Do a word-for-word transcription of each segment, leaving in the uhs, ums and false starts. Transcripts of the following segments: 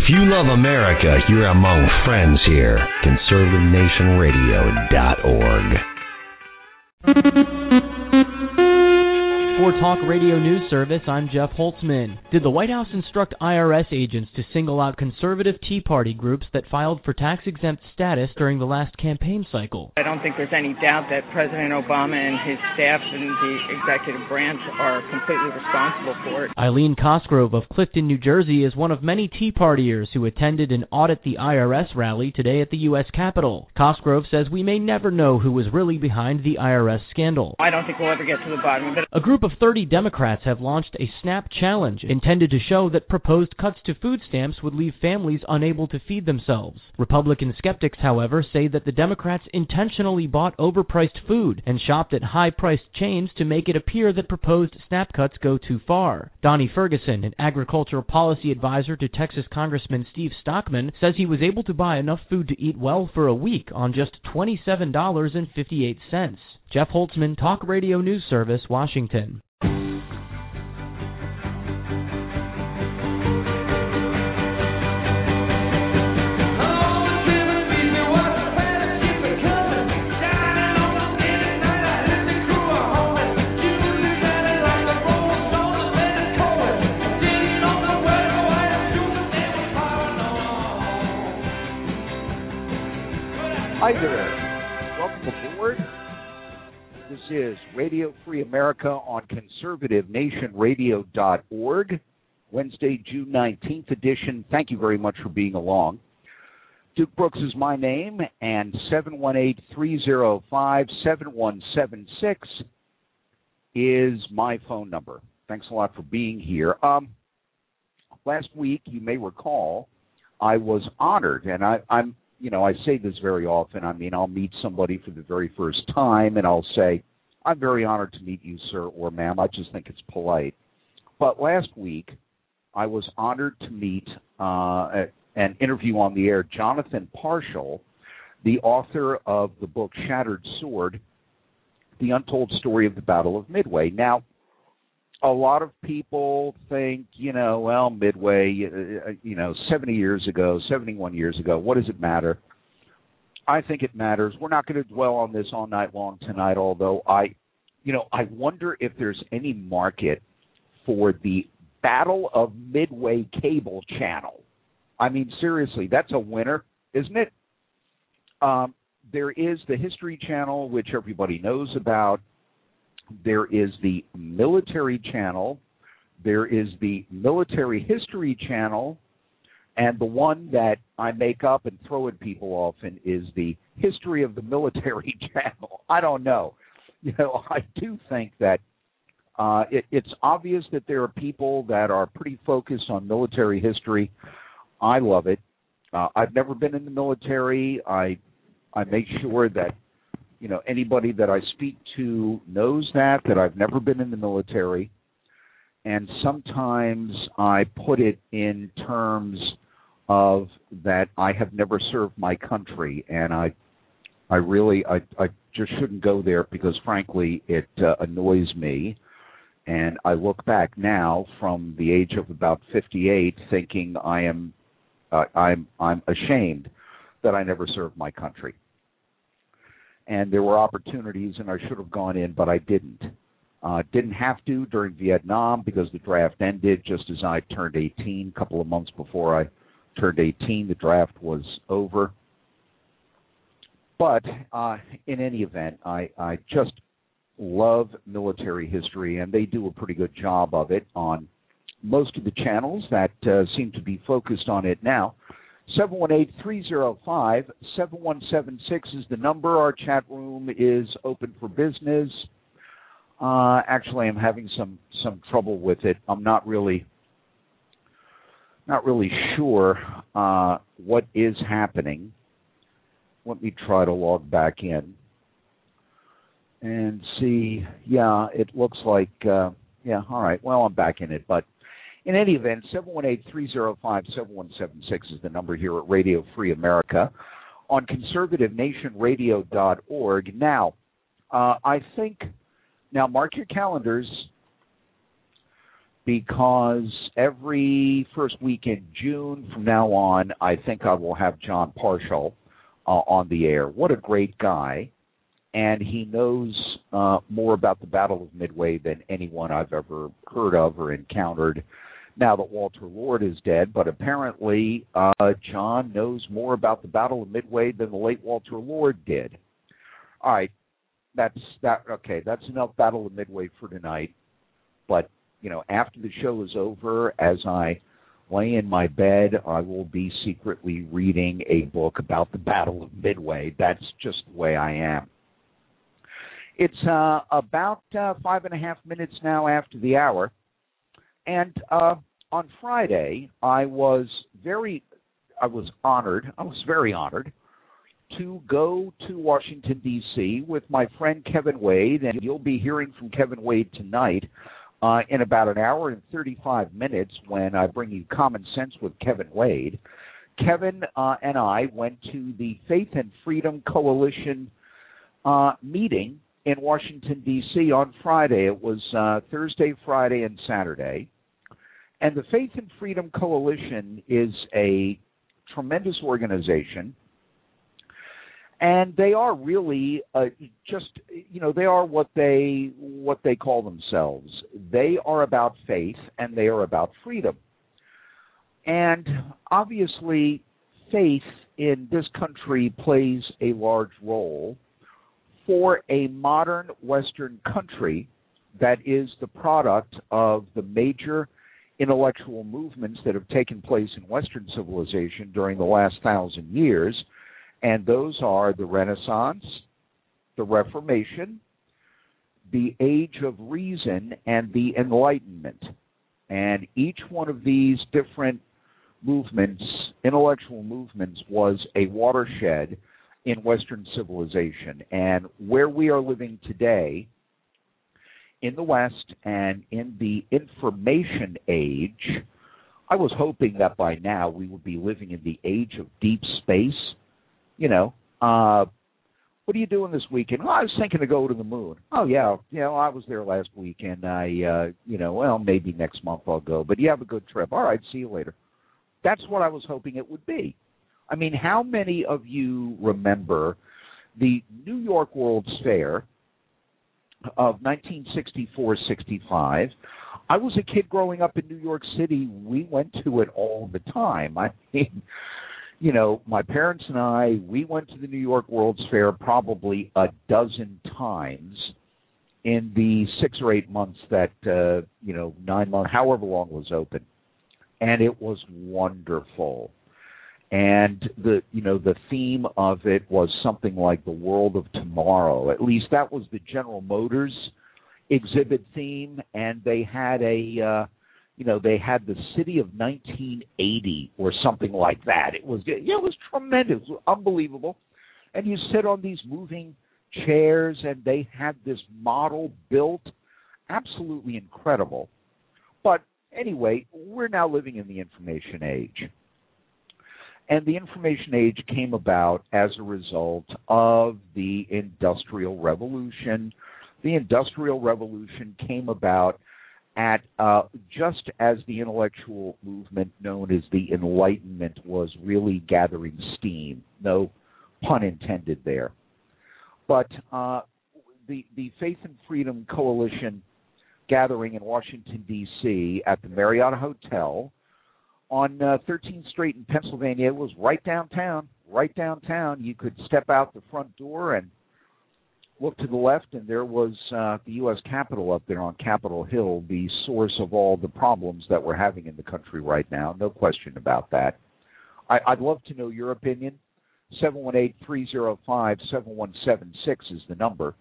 If you love America, you're among friends here. conservative nation radio dot org. For Talk Radio News Service, I'm Jeff Holtzman. Did the White House instruct I R S agents to single out conservative Tea Party groups that filed for tax-exempt status during the last campaign cycle? I don't think there's any doubt that President Obama and his staff and the executive branch are completely responsible for it. Eileen Cosgrove of Clifton, New Jersey, is one of many Tea Partiers who attended an Audit the I R S rally today at the U S Capitol. Cosgrove says we may never know who was really behind the I R S scandal. I don't think we'll ever get to the bottom of it. A group of thirty Democrats have launched a SNAP challenge intended to show that proposed cuts to food stamps would leave families unable to feed themselves. Republican skeptics, however, say that the Democrats intentionally bought overpriced food and shopped at high-priced chains to make it appear that proposed SNAP cuts go too far. Donnie Ferguson, an agricultural policy advisor to Texas Congressman Steve Stockman, says he was able to buy enough food to eat well for a week on just twenty-seven dollars and fifty-eight cents. Jeff Holtzman, Talk Radio News Service, Washington. Hi there. Welcome aboard. This is Radio Free America on conservative nation radio dot org, Wednesday, June nineteenth edition. Thank you very much for being along. Duke Brooks is my name, and seven one eight, three oh five, seven one seven six is my phone number. Thanks a lot for being here. Um, last week, you may recall, I was honored, and I, I'm You know, I say this very often. I mean, I'll meet somebody for the very first time, and I'll say, I'm very honored to meet you, sir or ma'am. I just think it's polite. But last week, I was honored to meet uh, and interview on the air Jonathan Parshall, the author of the book Shattered Sword, The Untold Story of the Battle of Midway. Now, a lot of people think, you know, well, Midway, you know, seventy years ago, seventy-one years ago, what does it matter? I think it matters. We're not going to dwell on this all night long tonight, although I, you know, I wonder if there's any market for the Battle of Midway cable channel. I mean, seriously, that's a winner, isn't it? Um, there is the History Channel, which everybody knows about. There is the Military Channel, there is the Military History Channel, and the one that I make up and throw at people often is the History of the Military Channel. I don't know. You know, I do think that uh, it, it's obvious that there are people that are pretty focused on military history. I love it. Uh, I've never been in the military. I I make sure that You know, anybody that I speak to knows that, that I've never been in the military. And sometimes I put it in terms of that I have never served my country. And I I really, I, I just shouldn't go there because, frankly, it uh, annoys me. And I look back now from the age of about fifty-eight thinking I am, uh, I'm, I'm ashamed that I never served my country. And there were opportunities, and I should have gone in, but I didn't. Uh, didn't have to during Vietnam because the draft ended just as I turned eighteen. A couple of months before I turned eighteen, the draft was over. But uh, in any event, I, I just love military history, and they do a pretty good job of it on most of the channels that uh, seem to be focused on it now. seven one eight, three oh five, seven one seven six is the number. Our chat room is open for business. Uh, actually, I'm having some, some trouble with it. I'm not really not really sure uh, what is happening. Let me try to log back in and see. Yeah, it looks like, uh, yeah, all right. Well, I'm back in it, but in any event, seven one eight, three oh five, seven one seven six is the number here at Radio Free America on conservative nation radio dot org. Now, uh, I think, now mark your calendars, because every first week in June from now on, I think I will have John Parshall uh, on the air. What a great guy. And he knows uh, more about the Battle of Midway than anyone I've ever heard of or encountered now that Walter Lord is dead. But apparently, uh, John knows more about the Battle of Midway than the late Walter Lord did. All right, that's that. Okay, that's enough Battle of Midway for tonight. But, you know, after the show is over, as I lay in my bed, I will be secretly reading a book about the Battle of Midway. That's just the way I am. It's uh, about uh, five and a half minutes now after the hour. And uh, on Friday, I was very, I was honored, I was very honored to go to Washington, D C with my friend Kevin Wade. And you'll be hearing from Kevin Wade tonight uh, in about an hour and thirty-five minutes when I bring you Common Sense with Kevin Wade. Kevin uh, and I went to the Faith and Freedom Coalition uh, meeting in Washington, D C on Friday. It was uh, Thursday, Friday, and Saturday. And the Faith and Freedom Coalition is a tremendous organization. And they are really uh, just, you know, they are what they what they call themselves. They are about faith and they are about freedom. And obviously, faith in this country plays a large role for a modern Western country that is the product of the major intellectual movements that have taken place in Western civilization during the last thousand years, and those are the Renaissance, the Reformation, the Age of Reason, and the Enlightenment. And each one of these different movements, intellectual movements, was a watershed in Western civilization. And where we are living today in the West and in the information age, I was hoping that by now we would be living in the age of deep space. You know, uh, what are you doing this weekend? Oh, I was thinking to go to the moon. Oh, yeah, you know, I was there last week, and I, uh, you know, well, maybe next month I'll go. But you have a good trip. All right, see you later. That's what I was hoping it would be. I mean, how many of you remember the New York World's Fair of nineteen sixty-four sixty-five? I was a kid growing up in New York City. We went to it all the time. I mean, you know, my parents and I, we went to the New York World's Fair probably a dozen times in the six or eight months that, uh, you know, nine months, however long it was open. And it was wonderful. And the, you know, the theme of it was something like the world of tomorrow. At least that was the General Motors exhibit theme. And they had a, uh, you know, they had the city of nineteen eighty or something like that. It was, yeah, it was tremendous, it was unbelievable. And you sit on these moving chairs, and they had this model built, absolutely incredible. But anyway, we're now living in the information age. And the information age came about as a result of the Industrial Revolution. The Industrial Revolution came about at uh, just as the intellectual movement known as the Enlightenment was really gathering steam. No pun intended there. But uh, the, the Faith and Freedom Coalition gathering in Washington, D C at the Marriott Hotel on uh, thirteenth Street in Pennsylvania. It was right downtown, right downtown. You could step out the front door and look to the left, and there was uh, the U S Capitol up there on Capitol Hill, the source of all the problems that we're having in the country right now. No question about that. I, I'd love to know your opinion. seven one eight, three oh five, seven one seven six is the number.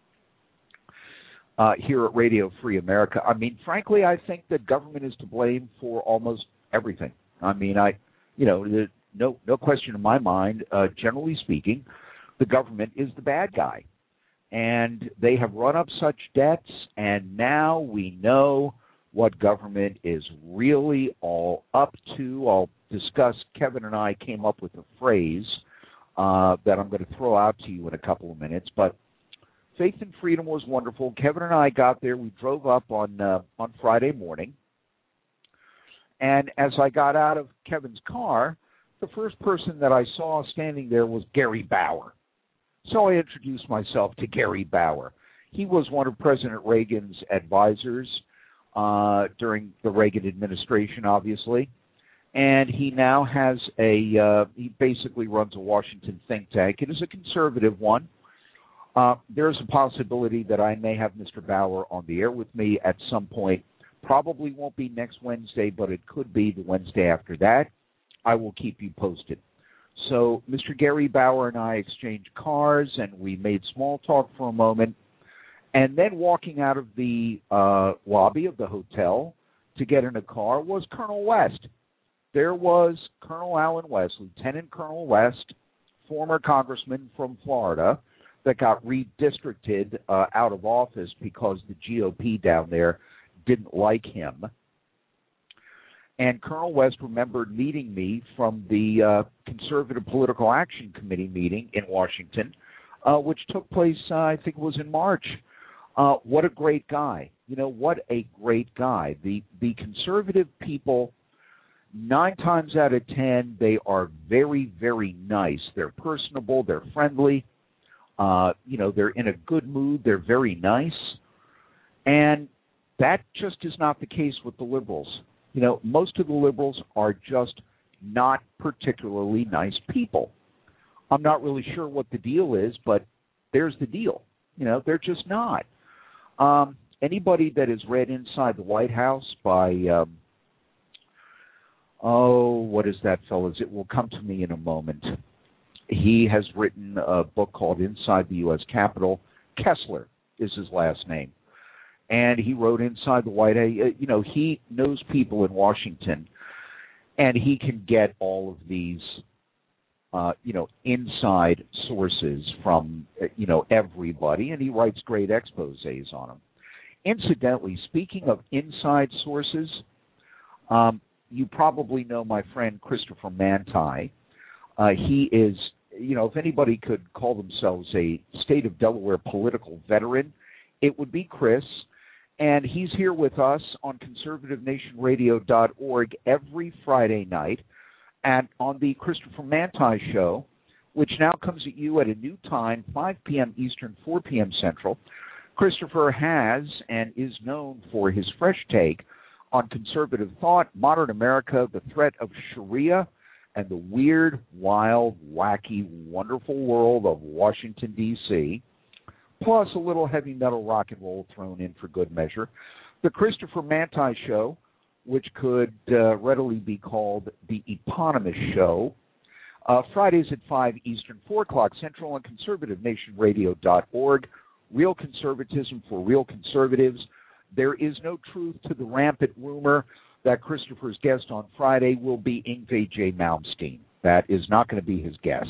Uh, here at Radio Free America. I mean, frankly, I think that government is to blame for almost everything. I mean, I, you know, the, no, no question in my mind. Uh, generally speaking, the government is the bad guy, and they have run up such debts. And now we know what government is really all up to. I'll discuss. Kevin and I came up with a phrase uh, that I'm going to throw out to you in a couple of minutes, but. Faith and Freedom was wonderful. Kevin and I got there. We drove up on uh, on Friday morning, And as I got out of Kevin's car, the first person that I saw standing there was Gary Bauer. So I introduced myself to Gary Bauer. He was one of President Reagan's advisors uh, during the Reagan administration, obviously. And he now has a, uh, he basically runs a Washington think tank. It is a conservative one. Uh, there's a possibility that I may have Mister Bauer on the air with me at some point. Probably won't be next Wednesday, but it could be the Wednesday after that. I will keep you posted. So Mister Gary Bauer and I exchanged cars, and we made small talk for a moment. And then walking out of the uh, lobby of the hotel to get in a car was Colonel West. There was Colonel Allen West, Lieutenant Colonel West, former congressman from Florida, that got redistricted uh, out of office because the G O P down there didn't like him. And Colonel West remembered meeting me from the uh, Conservative Political Action Committee meeting in Washington, uh, which took place, uh, I think it was in March. Uh, what a great guy. You know, what a great guy. The, the conservative people, nine times out of ten, they are very, very nice. They're personable. They're friendly. Uh, you know, they're in a good mood. They're very nice. And that just is not the case with the liberals. You know, most of the liberals are just not particularly nice people. I'm not really sure what the deal is, but there's the deal. You know, they're just not. Um, anybody that has read Inside the White House by, um, oh, what is that, fellas? It will come to me in a moment. He has written a book called Inside the U S Capitol. Kessler is his last name. And he wrote Inside the White House. You know, he knows people in Washington, and he can get all of these, uh, you know, inside sources from, you know, everybody, and he writes great exposés on them. Incidentally, speaking of inside sources, um, you probably know my friend Christopher Manti. Uh, he is, you know, if anybody could call themselves a state of Delaware political veteran, it would be Chris. And he's here with us on conservative nation radio dot org every Friday night and on the Christopher Manti Show, which now comes at you at a new time, five p.m. Eastern, four p.m. Central. Christopher has and is known for his fresh take on conservative thought, modern America, the threat of Sharia, and the weird, wild, wacky, wonderful world of Washington, D C, plus a little heavy metal rock and roll thrown in for good measure. The Christopher Manti Show, which could uh, readily be called the eponymous show, uh, Fridays at five Eastern, four o'clock Central on conservative nation radio dot org. Real conservatism for real conservatives. There is no truth to the rampant rumor that Christopher's guest on Friday will be Yngwie J. Malmsteen. That is not going to be his guest.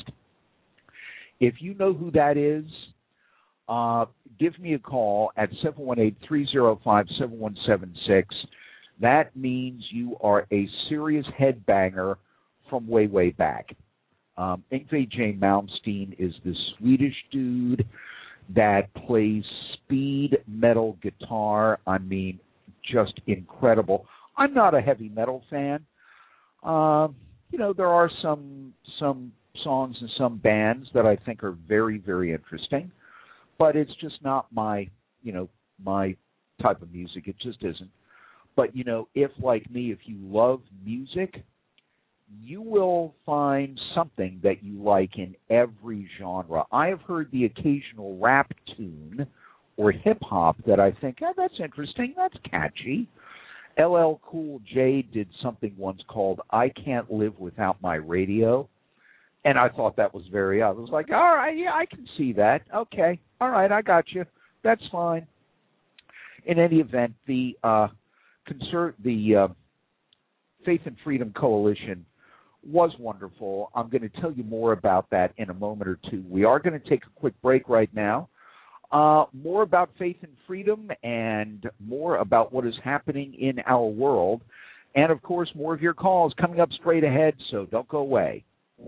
If you know who that is, uh, give me a call at seven one eight, three oh five, seven one seven six. That means you are a serious headbanger from way, way back. Um, Yngwie J. Malmsteen is this Swedish dude that plays speed metal guitar. I mean, just incredible. I'm not a heavy metal fan. Uh, you know, there are some some songs and some bands that I think are very, very interesting, but it's just not my, you know, my type of music. It just isn't. But, you know, if, like me, if you love music, you will find something that you like in every genre. I have heard the occasional rap tune or hip-hop that I think, oh, that's interesting, that's catchy. L L Cool J did something once called I Can't Live Without My Radio, and I thought that was very odd. I was like, all right, yeah, I can see that. Okay, all right, I got you. That's fine. In any event, the uh, conser- the uh, Faith and Freedom Coalition was wonderful. I'm going to tell you more about that in a moment or two. We are going to take a quick break right now. Uh, more about faith and freedom and more about what is happening in our world. And, of course, more of your calls coming up straight ahead, so don't go away.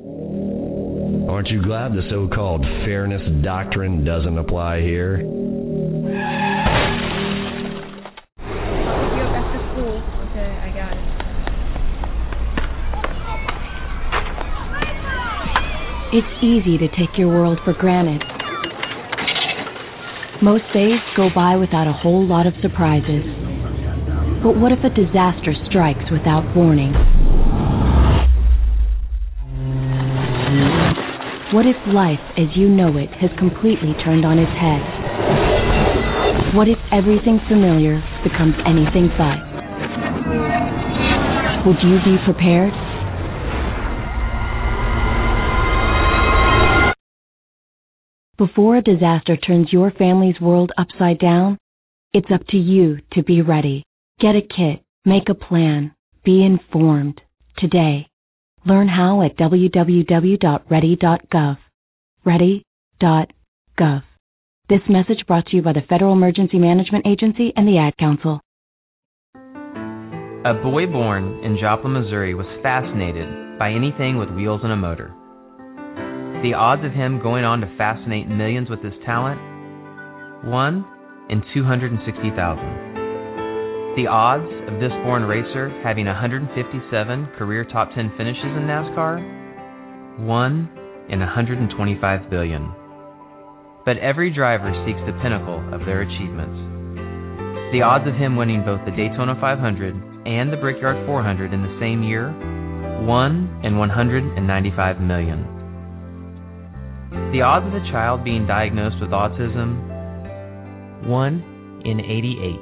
Aren't you glad the so-called fairness doctrine doesn't apply here? I'll pick you up after school. Okay, I got it. It's easy to take your world for granted. Most days go by without a whole lot of surprises. But what if a disaster strikes without warning? What if life as you know it has completely turned on its head? What if everything familiar becomes anything but? Would you be prepared? Before a disaster turns your family's world upside down, it's up to you to be ready. Get a kit, make a plan, be informed. Today, learn how at w w w dot ready dot gov. ready dot gov. This message brought to you by the Federal Emergency Management Agency and the Ad Council. A boy born in Joplin, Missouri was fascinated by anything with wheels and a motor. The odds of him going on to fascinate millions with his talent? one in two hundred sixty thousand. The odds of this born racer having one hundred fifty-seven career top ten finishes in NASCAR? one in one hundred twenty-five billion. But every driver seeks the pinnacle of their achievements. The odds of him winning both the Daytona five hundred and the Brickyard four hundred in the same year? one in one hundred ninety-five million. The odds of a child being diagnosed with autism? one in eighty-eight.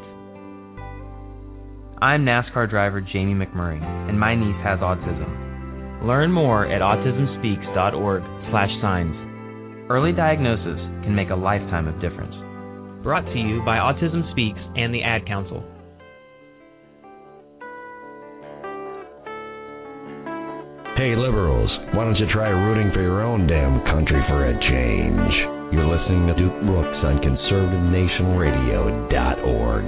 I'm NASCAR driver Jamie McMurray, and my niece has autism. Learn more at autism speaks dot org slash signs. Early diagnosis can make a lifetime of difference. Brought to you by Autism Speaks and the Ad Council. Hey liberals, why don't you try rooting for your own damn country for a change? You're listening to Duke Brooks on conservative nation radio dot org.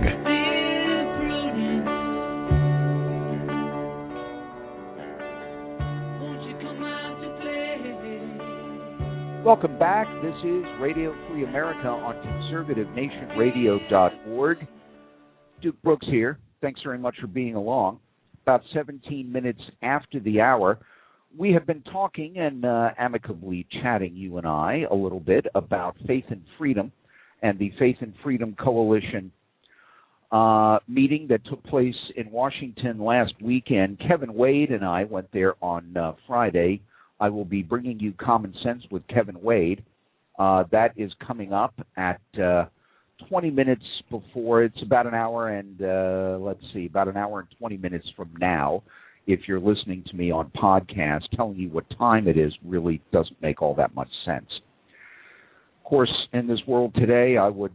Welcome back. This is Radio Free America on conservative nation radio dot org. Duke Brooks here. Thanks very much for being along. About seventeen minutes after the hour, we have been talking and uh, amicably chatting, you and I, a little bit about Faith and Freedom and the Faith and Freedom Coalition uh, meeting that took place in Washington last weekend. Kevin Wade and I went there on uh, Friday. I will be bringing you Common Sense with Kevin Wade. Uh, that is coming up at uh, twenty minutes before. It's about an hour and, uh, let's see, about an hour and twenty minutes from now. If you're listening to me on podcast, telling you what time it is really doesn't make all that much sense. Of course, in this world today, I would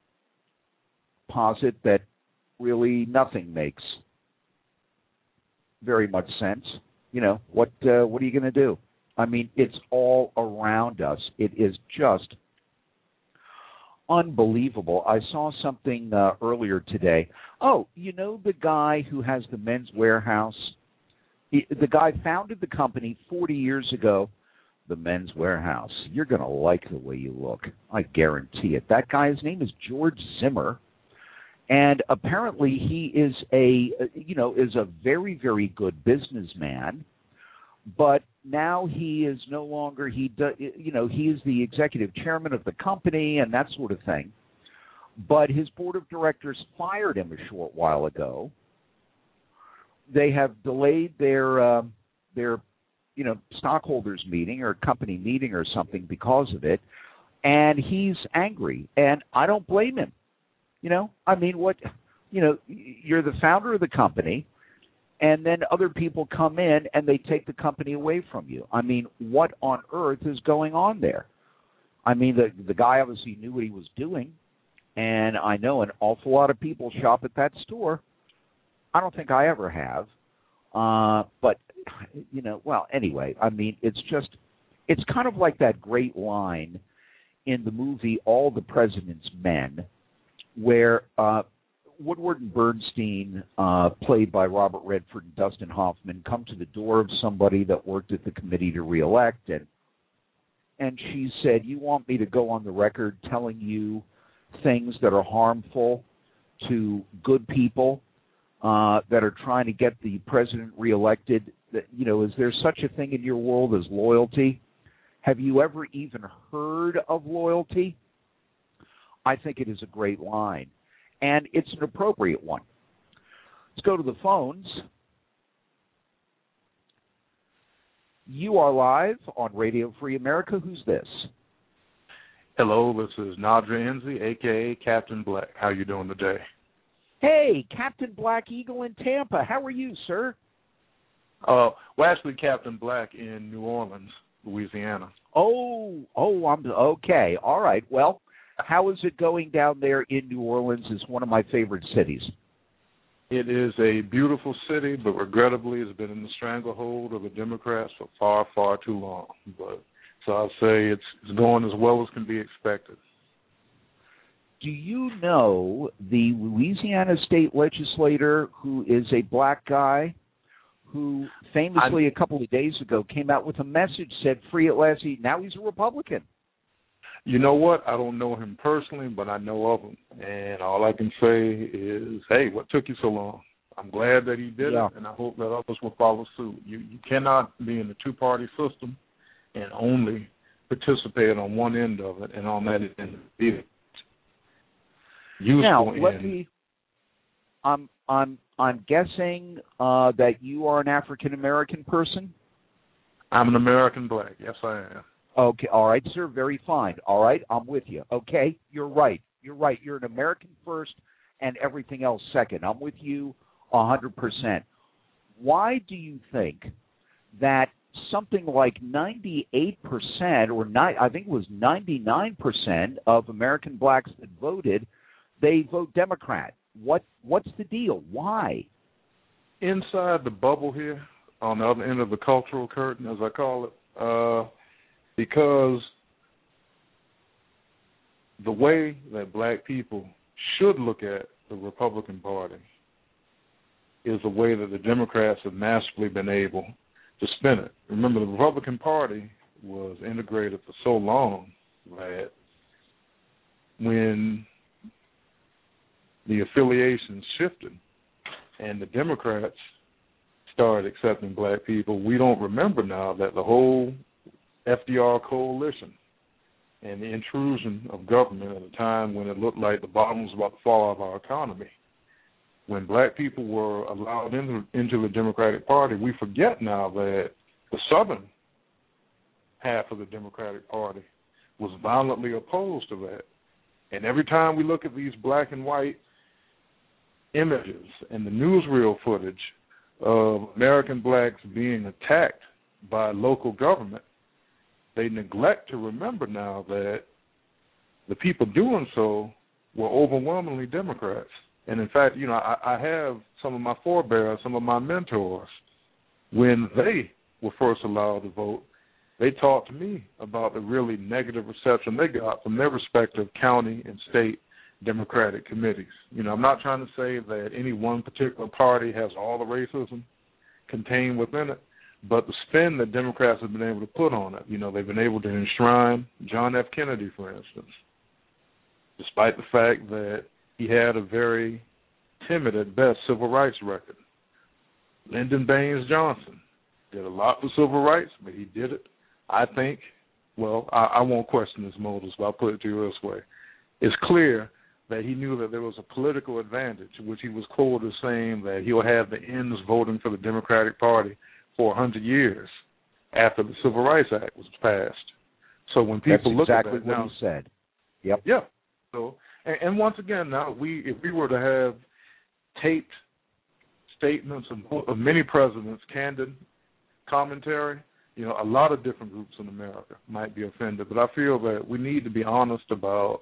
posit that really nothing makes very much sense. You know, what uh, what are you going to do? I mean, it's all around us. It is just unbelievable. I saw something uh, earlier today. Oh, you know the guy who has the Men's Warehouse? He, the guy founded the company forty years ago, the Men's Warehouse. You're going to like the way you look. I guarantee it. That guy, his name is George Zimmer. And apparently he is a, you know, is a very, very good businessman. But now he is no longer, he, do, you know, he is the executive chairman of the company and that sort of thing. But his board of directors fired him a short while ago. They have delayed their, uh, their, you know, stockholders meeting or company meeting or something because of it. And he's angry. And I don't blame him. You know, I mean, what, you know, you're the founder of the company, and then other people come in and they take the company away from you. I mean, what on earth is going on there? I mean, the the guy obviously knew what he was doing, and I know an awful lot of people shop at that store. I don't think I ever have. Uh, but, you know, well, anyway, I mean, it's just, it's kind of like that great line in the movie All the President's Men, where uh, Woodward and Bernstein, uh, played by Robert Redford and Dustin Hoffman, come to the door of somebody that worked at the committee to reelect, and and she said, "You want me to go on the record telling you things that are harmful to good people uh, that are trying to get the president reelected? That, you know, is there such a thing in your world as loyalty? Have you ever even heard of loyalty? I think it is a great line, and it's an appropriate one. Let's go to the phones. You are live on Radio Free America. Who's this? Hello, this is Nadra Enzi, a k a. Captain Black. How are you doing today? Hey, Captain Black Eagle in Tampa. How are you, sir? Uh, well, actually, Captain Black in New Orleans, Louisiana. Oh, oh, I'm okay. All right. Well, how is it going down there in New Orleans? It's one of my favorite cities. It is a beautiful city, but regrettably it's been in the stranglehold of the Democrats for far, far too long. But so I'll say it's, it's going as well as can be expected. Do you know the Louisiana state legislator who is a black guy who famously I'm, a couple of days ago came out with a message, said free at last? Now he's a Republican. You know what? I don't know him personally, but I know of him. And all I can say is, hey, what took you so long? I'm glad that he did yeah. it, and I hope that others will follow suit. You you cannot be in the two-party system and only participate on one end of it, and on that end be it. Now, let me. I'm I'm I'm guessing uh, that you are an African American person. I'm an American black. Yes, I am. Okay, all right, sir. Very fine. All right, I'm with you. Okay, you're right. You're right. You're an American first, and everything else second. I'm with you a hundred percent. Why do you think that something like ninety-eight percent, or ni- I think it was ninety-nine percent of American blacks that voted, they vote Democrat? What What's the deal? Why? Inside the bubble here, on the other end of the cultural curtain, as I call it, uh, because the way that black people should look at the Republican Party is the way that the Democrats have masterfully been able to spin it. Remember, the Republican Party was integrated for so long that when the affiliations shifted and the Democrats started accepting black people, we don't remember now that the whole F D R coalition and the intrusion of government at a time when it looked like the bottom was about to fall out of our economy, when black people were allowed into, into the Democratic Party, we forget now that the southern half of the Democratic Party was violently opposed to that. And every time we look at these black and white images and the newsreel footage of American blacks being attacked by local government, they neglect to remember now that the people doing so were overwhelmingly Democrats. And in fact, you know, I, I have some of my forebears, some of my mentors, when they were first allowed to vote, they talked to me about the really negative reception they got from their respective county and state Democratic committees. You know, I'm not trying to say that any one particular party has all the racism contained within it, but the spin that Democrats have been able to put on it, you know, they've been able to enshrine John F. Kennedy, for instance, despite the fact that he had a very timid, at best, civil rights record. Lyndon Baines Johnson did a lot for civil rights, but he did it, I think, well, I, I won't question his motives, but I'll put it to you this way. It's clear that he knew that there was a political advantage, which he was quoted as saying that he'll have the ends voting for the Democratic Party for one hundred years after the Civil Rights Act was passed. So when people That's look exactly at that what now, he said. Yep. Yeah. So, and, and once again, now we if we were to have taped statements of, of many presidents, candid commentary, you know, a lot of different groups in America might be offended. But I feel that we need to be honest about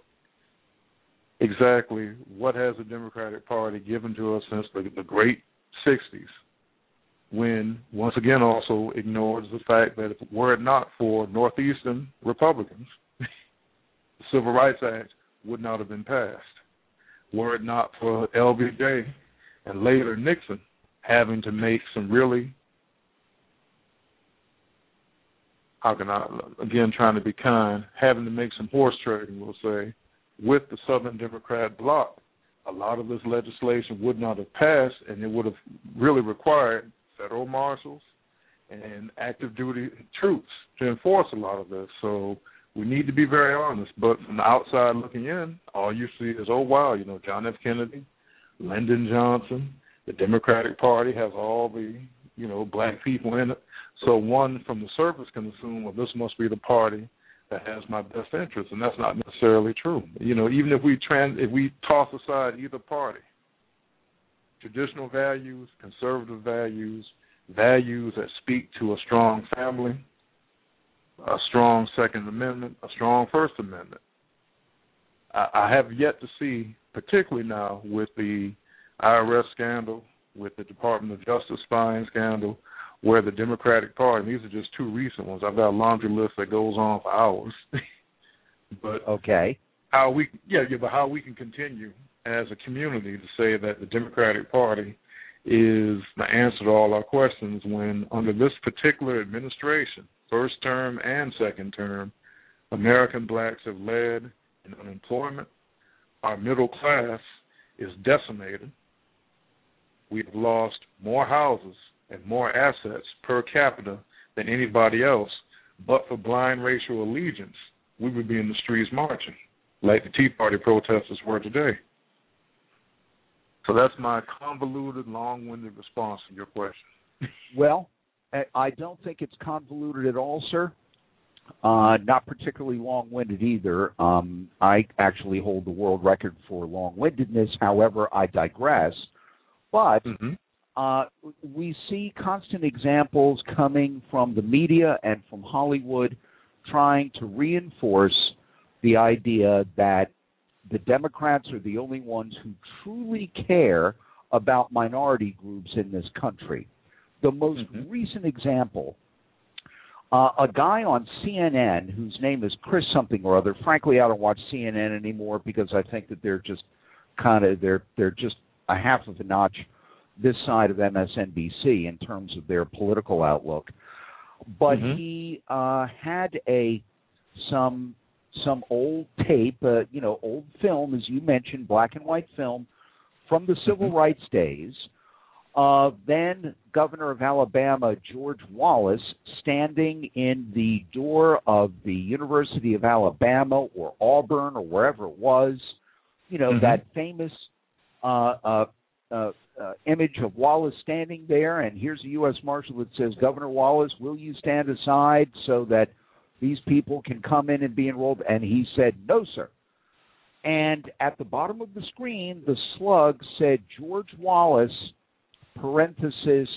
exactly what has the Democratic Party given to us since the, the great sixties, when, once again, also ignores the fact that if it were it not for Northeastern Republicans, the Civil Rights Act would not have been passed. Were it not for L B J and later Nixon having to make some really, how can I, again, trying to be kind, having to make some horse trading, we'll say, with the Southern Democrat bloc, a lot of this legislation would not have passed, and it would have really required federal marshals and active duty troops to enforce a lot of this. So we need to be very honest. But from the outside looking in, all you see is, oh, wow, you know, John F. Kennedy, Lyndon Johnson, the Democratic Party has all the, you know, black people in it. So one from the surface can assume, well, this must be the party that has my best interest, and that's not necessarily true. You know, even if we trans, if we toss aside either party, traditional values, conservative values, values that speak to a strong family, a strong Second Amendment, a strong First Amendment, I, I have yet to see, particularly now with the I R S scandal, with the Department of Justice spying scandal, where the Democratic Party, and these are just two recent ones, I've got a laundry list that goes on for hours. But okay, how we yeah, yeah, but how we can continue as a community to say that the Democratic Party is the answer to all our questions when under this particular administration, first term and second term, American blacks have led in unemployment. Our middle class is decimated. We've lost more houses and more assets per capita than anybody else, but for blind racial allegiance, we would be in the streets marching, like the Tea Party protesters were today. So that's my convoluted, long-winded response to your question. Well, I don't think it's convoluted at all, sir. Uh, not particularly long-winded either. Um, I actually hold the world record for long-windedness. However, I digress. But mm-hmm. uh, we see constant examples coming from the media and from Hollywood trying to reinforce the idea that the Democrats are the only ones who truly care about minority groups in this country. The most mm-hmm. recent example, uh, a guy on C N N whose name is Chris something or other. Frankly, I don't watch C N N anymore because I think that they're just kind of they're they're just a half of a notch this side of M S N B C in terms of their political outlook. But mm-hmm. he uh, had a some. some old tape, uh, you know, old film, as you mentioned, black and white film from the civil mm-hmm. rights days. Uh, then Governor of Alabama, George Wallace, standing in the door of the University of Alabama or Auburn or wherever it was, you know, mm-hmm. that famous uh, uh, uh, uh, image of Wallace standing there, and here's a U S Marshal that says, Governor Wallace, will you stand aside so that these people can come in and be enrolled? And he said, no, sir. And at the bottom of the screen, the slug said, George Wallace, parenthesis,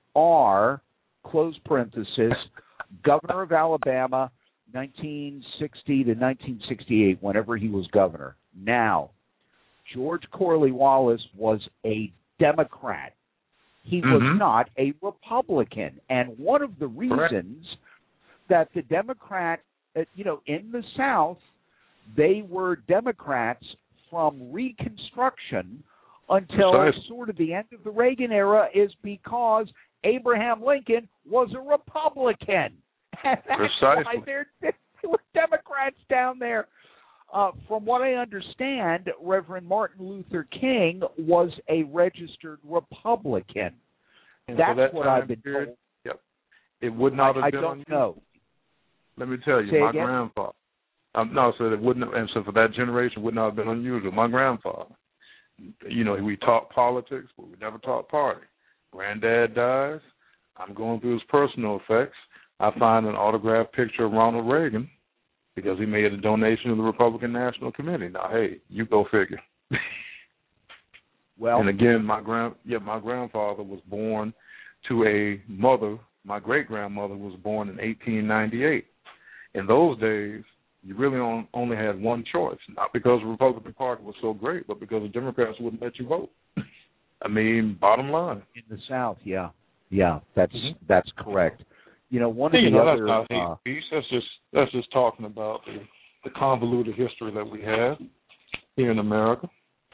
R, close parenthesis, Governor of Alabama, nineteen sixty to nineteen sixty-eight, whenever he was governor. Now, George Corley Wallace was a Democrat. He mm-hmm. was not a Republican. And one of the reasons Correct. that the Democrat, uh, you know, in the South, they were Democrats from Reconstruction until Precisely. sort of the end of the Reagan era is because Abraham Lincoln was a Republican. And that's Precisely. why they're, they were Democrats down there. Uh, from what I understand, Reverend Martin Luther King was a registered Republican. And that's that what I've been period, told. Yep. It would not have I, been I don't unusual. know. Let me tell you, Say my again? grandfather. Um, no, so it wouldn't. Have, and so for that generation, it would not have been unusual. My grandfather, you know, we taught politics, but we never taught party. Granddad dies. I'm going through his personal effects. I find an autographed picture of Ronald Reagan because he made a donation to the Republican National Committee. Now, hey, you go figure. Well, and again, my grand yeah, my grandfather was born to a mother. My great grandmother was born in eighteen ninety-eight. In those days, you really on, only had one choice, not because the Republican Party was so great, but because the Democrats wouldn't let you vote. I mean, bottom line. In the South, yeah, yeah, that's mm-hmm. that's correct. You know, one hey, of the you know, other. That's not uh, hate speech. That's just that's just talking about the, the convoluted history that we have here in America.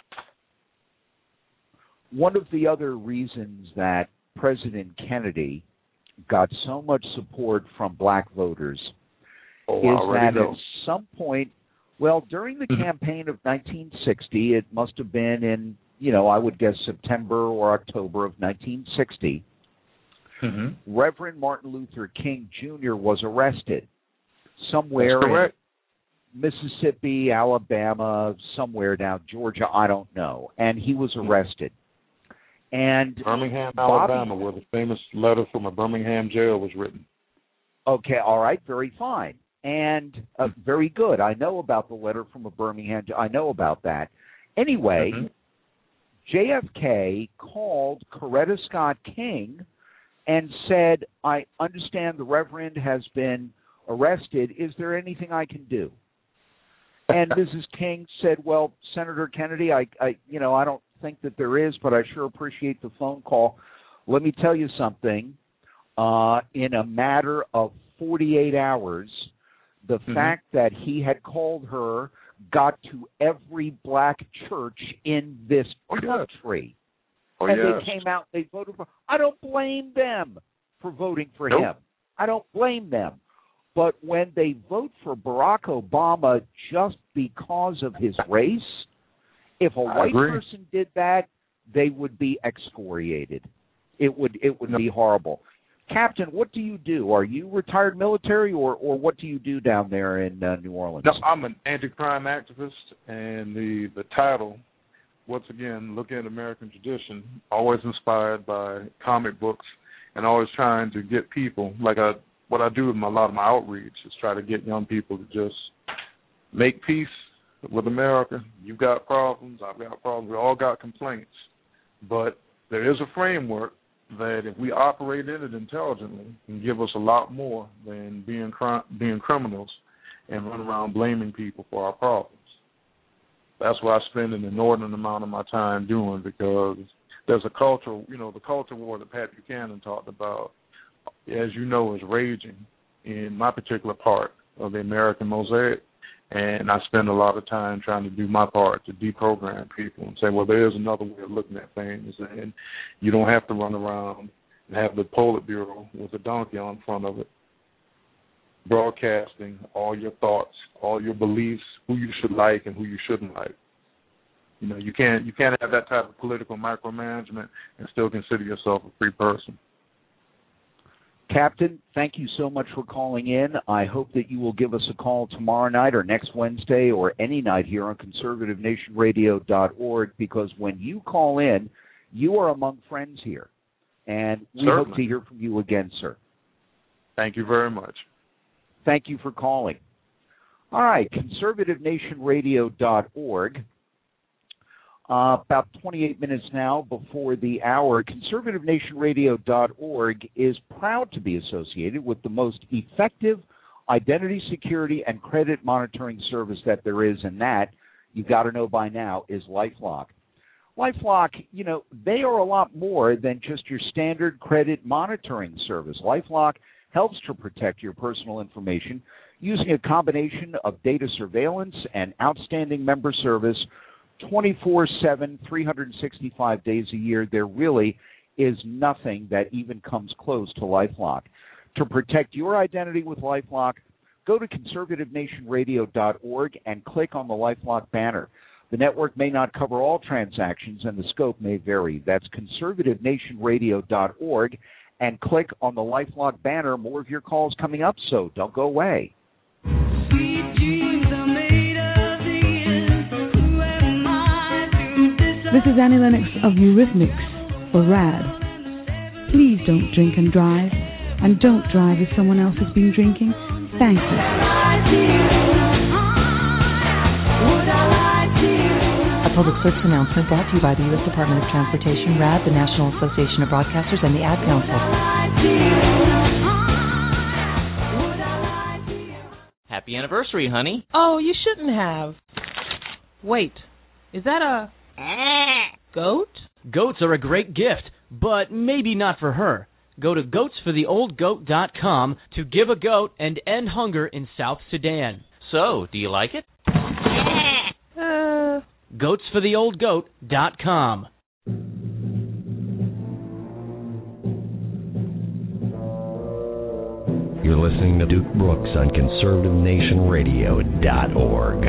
One of the other reasons that President Kennedy got so much support from black voters oh, is that know. at some point, well, during the mm-hmm. campaign of nineteen sixty, it must have been in, you know, I would guess September or October of nineteen sixty, mm-hmm. Reverend Martin Luther King Junior was arrested somewhere in Mississippi, Alabama, somewhere down Georgia, I don't know, and he was arrested. And Birmingham, Bobby, Alabama, where the famous letter from a Birmingham jail was written. Okay, all right, very fine. And uh, very good. I know about the letter from a Birmingham jail. I know about that. Anyway, mm-hmm. J F K called Coretta Scott King and said, I understand the Reverend has been arrested. Is there anything I can do? And Missus King said, well, Senator Kennedy, I, I, you know, I don't think that there is, but I sure appreciate the phone call. Let me tell you something. Uh, in a matter of forty-eight hours, the mm-hmm. fact that he had called her got to every black church in this oh, country. Yes. Oh, and yes. they came out, they voted for I don't blame them for voting for nope. him. I don't blame them. But when they vote for Barack Obama just because of his race, if a white person did that, they would be excoriated. It would it would no. be horrible. Captain, what do you do? Are you retired military, or, or what do you do down there in uh, New Orleans? No, I'm an anti-crime activist, and the, the title, once again, looking at American tradition, always inspired by comic books, and always trying to get people, like I, what I do with my, a lot of my outreach is try to get young people to just make peace with America. You've got problems, I've got problems, we all got complaints, but there is a framework that if we operate in it intelligently can give us a lot more than being cr- being criminals and run around blaming people for our problems. That's what I spend an inordinate amount of my time doing, because there's a culture, you know, the culture war that Pat Buchanan talked about, as you know, is raging in my particular part of the American mosaic. And I spend a lot of time trying to do my part to deprogram people and say, well, there is another way of looking at things, and you don't have to run around and have the Politburo with a donkey on front of it, broadcasting all your thoughts, all your beliefs, who you should like and who you shouldn't like. You know, you can't you can't have that type of political micromanagement and still consider yourself a free person. Captain, thank you so much for calling in. I hope that you will give us a call tomorrow night or next Wednesday or any night here on conservative nation radio dot org, because when you call in, you are among friends here. And we Certainly. hope to hear from you again, sir. Thank you very much. Thank you for calling. All right, conservative nation radio dot org. Uh, about twenty-eight minutes now before the hour. conservative nation radio dot org is proud to be associated with the most effective identity security and credit monitoring service that there is, and that, you've got to know by now, is LifeLock. LifeLock, you know, they are a lot more than just your standard credit monitoring service. LifeLock helps to protect your personal information using a combination of data surveillance and outstanding member service twenty-four seven, three hundred sixty-five days a year. There really is nothing that even comes close to LifeLock. To protect your identity with LifeLock, go to conservative nation radio dot org and click on the LifeLock banner. The network may not cover all transactions and the scope may vary. That's conservative nation radio dot org and click on the LifeLock banner. More of your calls coming up, so don't go away. This is Annie Lennox of Eurythmics for RAD. Please don't drink and drive, and don't drive if someone else has been drinking. Thank you. A public service announcement brought to you by the U S Department of Transportation, RAD, the National Association of Broadcasters, and the Ad Council. Happy anniversary, honey. Oh, you shouldn't have. Wait, is that a... goat? Goats are a great gift, but maybe not for her. Go to goats for the old goat dot com to give a goat and end hunger in South Sudan. So, do you like it? Uh... goats for the old goat dot com. You're listening to Duke Brooks on conservative nation radio dot org.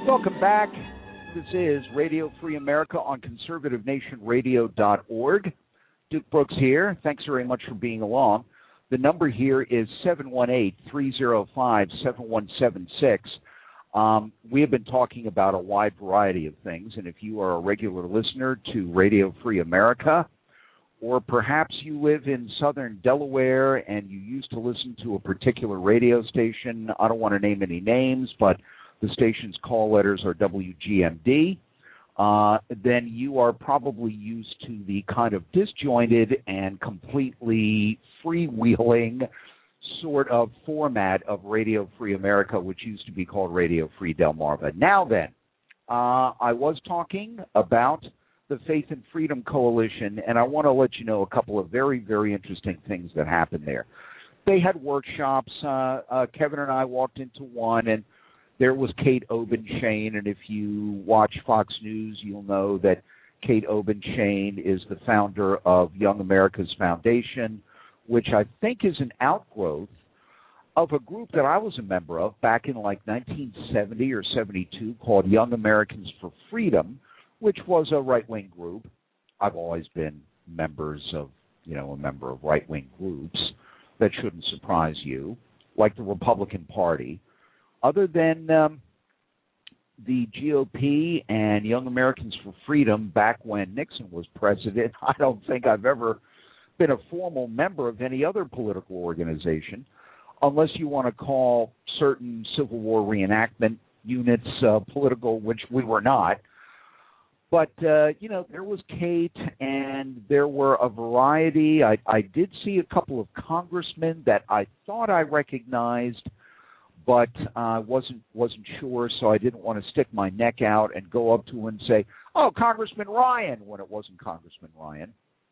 Welcome back. This is Radio Free America on conservative nation radio dot org. Duke Brooks here. Thanks very much for being along. The number here is seven one eight, three oh five, seven one seven six. Um, we have been talking about a wide variety of things, and if you are a regular listener to Radio Free America, or perhaps you live in southern Delaware and you used to listen to a particular radio station, I don't want to name any names, but the station's call letters are W G M D, uh, then you are probably used to the kind of disjointed and completely freewheeling sort of format of Radio Free America, which used to be called Radio Free Delmarva. Now then, uh, I was talking about the Faith and Freedom Coalition, and I want to let you know a couple of very, very interesting things that happened there. They had workshops. Uh, uh, Kevin and I walked into one, and there was Kate Obenshain, and if you watch Fox News, you'll know that Kate Obenshain is the founder of Young America's Foundation, which I think is an outgrowth of a group that I was a member of back in like nineteen seventy or seventy-two called Young Americans for Freedom, which was a right-wing group. I've always been members of, you know, a member of right-wing groups. That shouldn't surprise you, like the Republican Party. Other than um, the G O P and Young Americans for Freedom back when Nixon was president, I don't think I've ever been a formal member of any other political organization, unless you want to call certain Civil War reenactment units uh, political, which we were not. But, uh, you know, there was Kate, and there were a variety. I, I did see a couple of congressmen that I thought I recognized, but I uh, wasn't wasn't sure, so I didn't want to stick my neck out and go up to him and say, oh, Congressman Ryan, when it wasn't Congressman Ryan.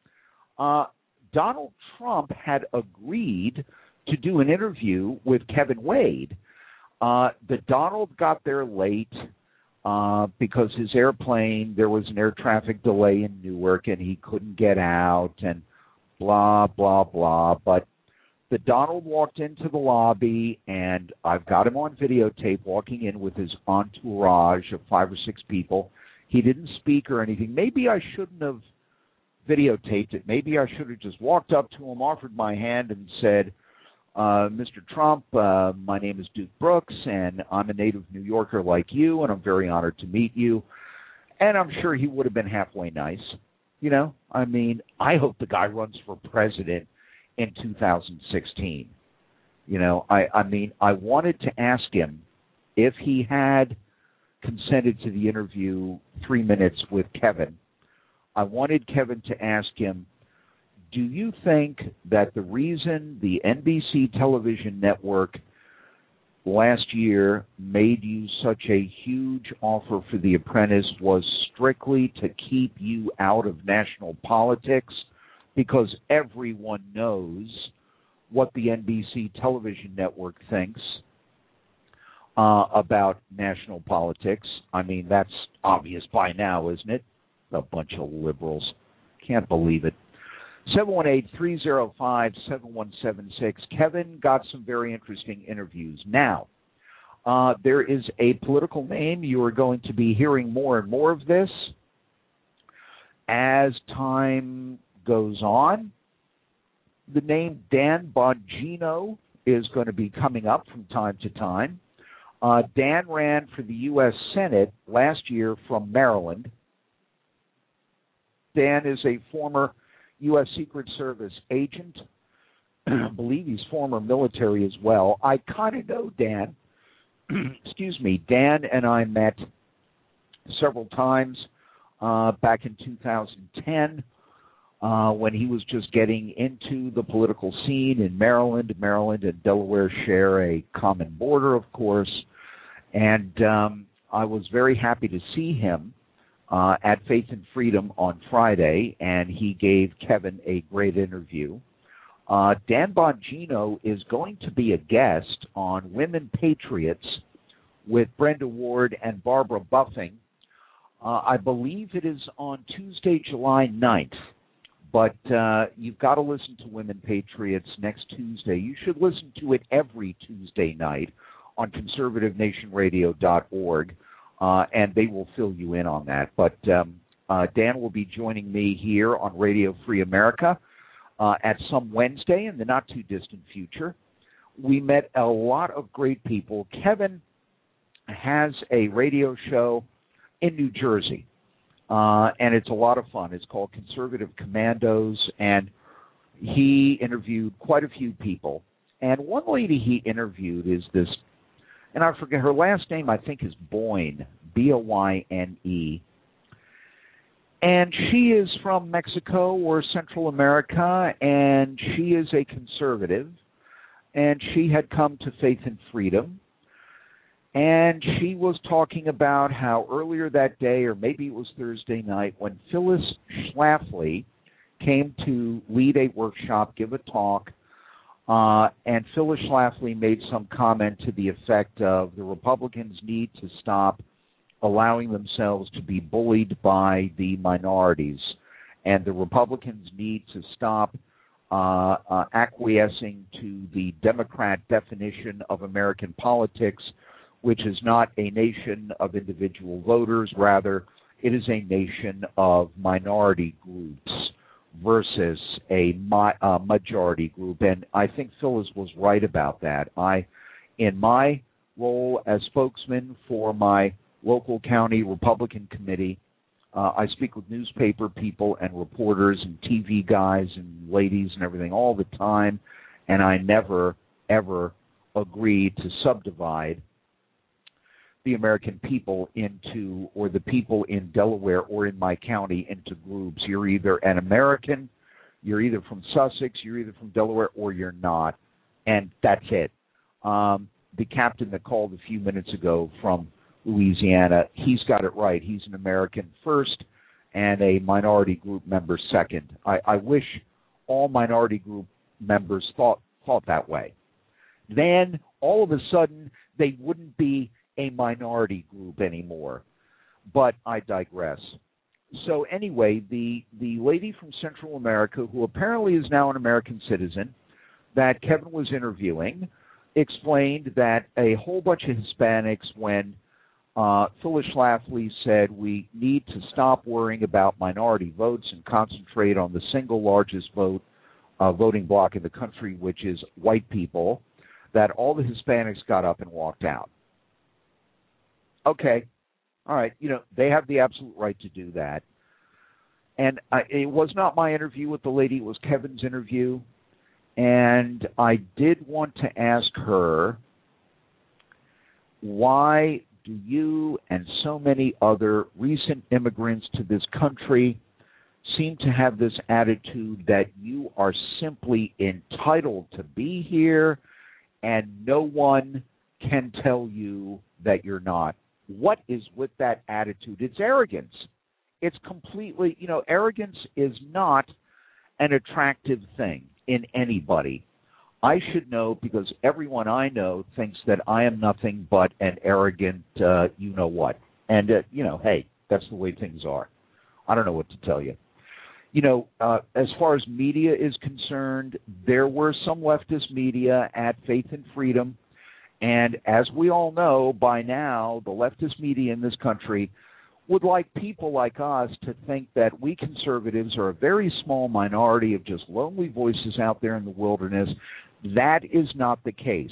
Uh, Donald Trump had agreed to do an interview with Kevin Wade. Uh, the Donald got there late uh, because his airplane, there was an air traffic delay in Newark, and he couldn't get out, and blah, blah, blah. But the Donald walked into the lobby, and I've got him on videotape walking in with his entourage of five or six people. He didn't speak or anything. Maybe I shouldn't have videotaped it. Maybe I should have just walked up to him, offered my hand, and said, uh, Mister Trump, uh, my name is Duke Brooks, and I'm a native New Yorker like you, and I'm very honored to meet you. And I'm sure he would have been halfway nice. You know, I mean, I hope the guy runs for president in two thousand sixteen. You know, I, I mean, I wanted to ask him if he had consented to the interview three minutes with Kevin. I wanted Kevin to ask him, do you think that the reason the N B C television network last year made you such a huge offer for The Apprentice was strictly to keep you out of national politics? Because everyone knows what the N B C television network thinks uh, about national politics. I mean, that's obvious by now, isn't it? A bunch of liberals. Can't believe it. seven one eight, three oh five, seven one seven six. Kevin got some very interesting interviews. Now, uh, there is a political name. You are going to be hearing more and more of this as time goes on. The name Dan Bongino is going to be coming up from time to time. Uh, Dan ran for the U S Senate last year from Maryland. Dan is a former U S Secret Service agent. I believe he's former military as well. I kind of know Dan. Excuse me. Dan and I met several times uh, back in two thousand ten. Uh, when he was just getting into the political scene in Maryland. Maryland and Delaware share a common border, of course. And um, I was very happy to see him uh, at Faith and Freedom on Friday, and he gave Kevin a great interview. Uh, Dan Bongino is going to be a guest on Women Patriots with Brenda Ward and Barbara Buffing. Uh, I believe it is on Tuesday, July ninth. But uh, you've got to listen to Women Patriots next Tuesday. You should listen to it every Tuesday night on conservative nation radio dot org. uh, and they will fill you in on that. But um, uh, Dan will be joining me here on Radio Free America uh, at some Wednesday in the not-too-distant future. We met a lot of great people. Kevin has a radio show in New Jersey, uh, and it's a lot of fun. It's called Conservative Commandos, and he interviewed quite a few people. And one lady he interviewed is this, and I forget her last name, I think is Boyne, B O Y N E. And she is from Mexico or Central America, and she is a conservative, and she had come to Faith and Freedom. And she was talking about how earlier that day, or maybe it was Thursday night, when Phyllis Schlafly came to lead a workshop, give a talk, uh, and Phyllis Schlafly made some comment to the effect of the Republicans need to stop allowing themselves to be bullied by the minorities, and the Republicans need to stop uh, uh, acquiescing to the Democrat definition of American politics, which is not a nation of individual voters. Rather, it is a nation of minority groups versus a mi- uh, majority group. And I think Phyllis was right about that. I, in my role as spokesman for my local county Republican committee, uh, I speak with newspaper people and reporters and T V guys and ladies and everything all the time, and I never, ever agree to subdivide the American people into, or the people in Delaware or in my county into groups. You're either an American, you're either from Sussex, you're either from Delaware, or you're not, and that's it. Um, the captain that called a few minutes ago from Louisiana, he's got it right. He's an American first and a minority group member second. I, I wish all minority group members thought thought that way. Then all of a sudden they wouldn't be a minority group anymore. But I digress. So anyway, the, the lady from Central America, who apparently is now an American citizen, that Kevin was interviewing, explained that a whole bunch of Hispanics, when uh, Phyllis Schlafly said we need to stop worrying about minority votes and concentrate on the single largest vote uh, voting bloc in the country, which is white people, that all the Hispanics got up and walked out. Okay, all right, you know, they have the absolute right to do that. And I, it was not my interview with the lady, it was Kevin's interview. And I did want to ask her, why do you and so many other recent immigrants to this country seem to have this attitude that you are simply entitled to be here and no one can tell you that you're not? What is with that attitude? It's arrogance. It's completely, you know, arrogance is not an attractive thing in anybody. I should know, because everyone I know thinks that I am nothing but an arrogant uh, you-know-what. And, uh, you know, hey, that's the way things are. I don't know what to tell you. You know, uh, as far as media is concerned, there were some leftist media at Faith and Freedom. And as we all know by now, the leftist media in this country would like people like us to think that we conservatives are a very small minority of just lonely voices out there in the wilderness. That is not the case.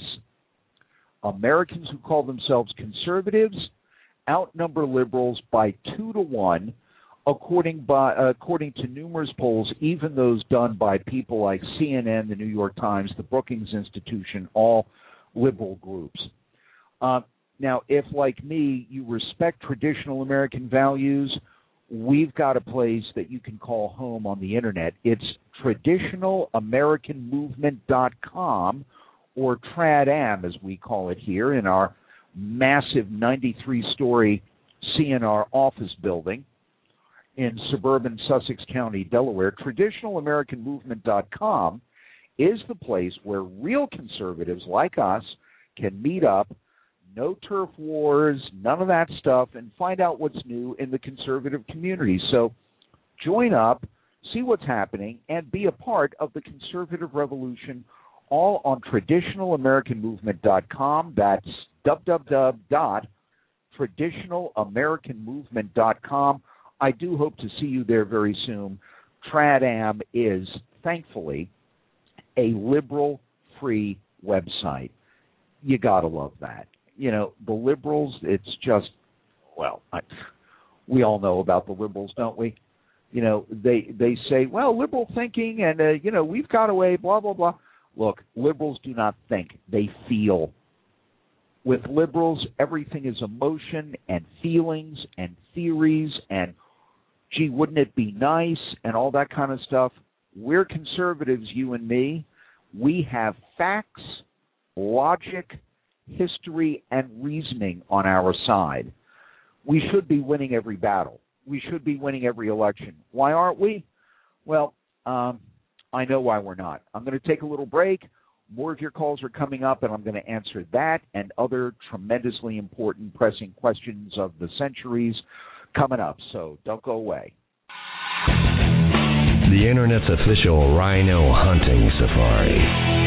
Americans who call themselves conservatives outnumber liberals by two to one, according by uh, according to numerous polls, even those done by people like C N N, the New York Times, the Brookings Institution, all liberal groups. Uh, now, if, like me, you respect traditional American values, we've got a place that you can call home on the Internet. It's traditional american movement dot com, or TradAm, as we call it here in our massive ninety-three story C N R office building in suburban Sussex County, Delaware. traditional american movement dot com is the place where real conservatives like us can meet up, no turf wars, none of that stuff, and find out what's new in the conservative community. So join up, see what's happening, and be a part of the conservative revolution, all on traditional american movement dot com. That's w w w dot traditional american movement dot com. I do hope to see you there very soon. TradAm is, thankfully, a liberal-free website. You got to love that. You know, the liberals, it's just, well, I, we all know about the liberals, don't we? You know, they they say, well, liberal thinking and, uh, you know, we've got away, blah, blah, blah. Look, liberals do not think. They feel. With liberals, everything is emotion and feelings and theories and, gee, wouldn't it be nice and all that kind of stuff. We're conservatives, you and me. We have facts, logic, history, and reasoning on our side. We should be winning every battle. We should be winning every election. Why aren't we? Well, um, I know why we're not. I'm going to take a little break. More of your calls are coming up, and I'm going to answer that and other tremendously important pressing questions of the centuries coming up. So don't go away. The Internet's official rhino hunting safari.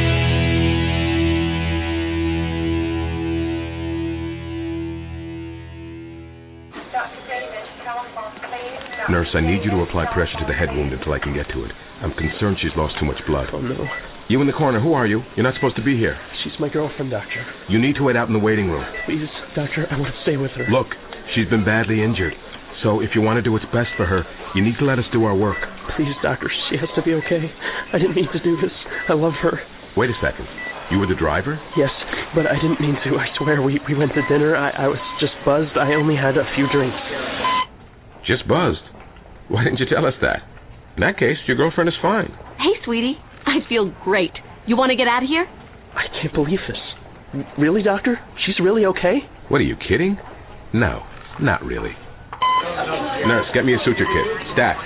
Nurse, I need you to apply pressure to the head wound until I can get to it. I'm concerned she's lost too much blood. Oh, no. You in the corner, who are you? You're not supposed to be here. She's my girlfriend, Doctor. You need to wait out in the waiting room. Please, Doctor, I want to stay with her. Look, she's been badly injured. So if you want to do what's best for her, you need to let us do our work. Please, Doctor, she has to be okay. I didn't mean to do this. I love her. Wait a second. You were the driver? Yes, but I didn't mean to. I swear, we, we went to dinner. I, I was just buzzed. I only had a few drinks. Just buzzed? Why didn't you tell us that? In that case, your girlfriend is fine. Hey, sweetie. I feel great. You want to get out of here? I can't believe this. Really, Doctor? She's really okay? What, are you kidding? No, not really. Nurse, get me a suture kit. Stat.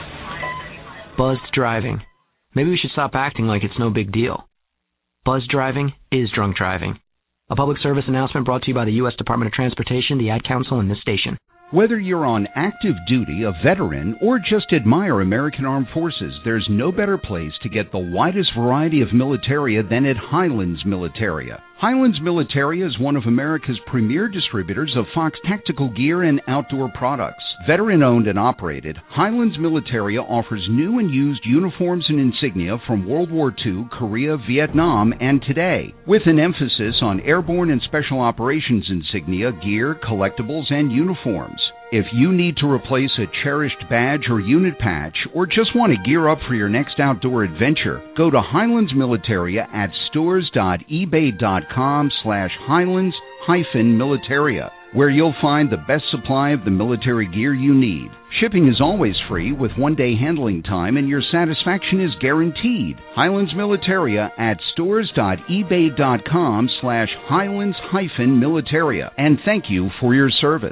Buzzed driving. Maybe we should stop acting like it's no big deal. Buzzed driving is drunk driving. A public service announcement brought to you by the U S Department of Transportation, the Ad Council, and this station. Whether you're on active duty, a veteran, or just admire American Armed Forces, there's no better place to get the widest variety of militaria than at Highlands Militaria. Highlands Militaria is one of America's premier distributors of Fox tactical gear and outdoor products. Veteran-owned and operated, Highlands Militaria offers new and used uniforms and insignia from World War Two, Korea, Vietnam, and today, with an emphasis on airborne and special operations insignia, gear, collectibles, and uniforms. If you need to replace a cherished badge or unit patch, or just want to gear up for your next outdoor adventure, go to Highlands Militaria at stores.ebay.com slash Highlands hyphen Militaria, where you'll find the best supply of the military gear you need. Shipping is always free with one-day handling time, and your satisfaction is guaranteed. Highlands Militaria at stores.ebay.com slash Highlands hyphen Militaria. And thank you for your service.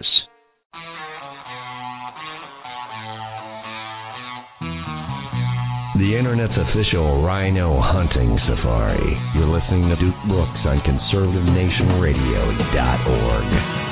The Internet's official rhino hunting safari. You're listening to Duke Brooks on conservative nation radio dot org.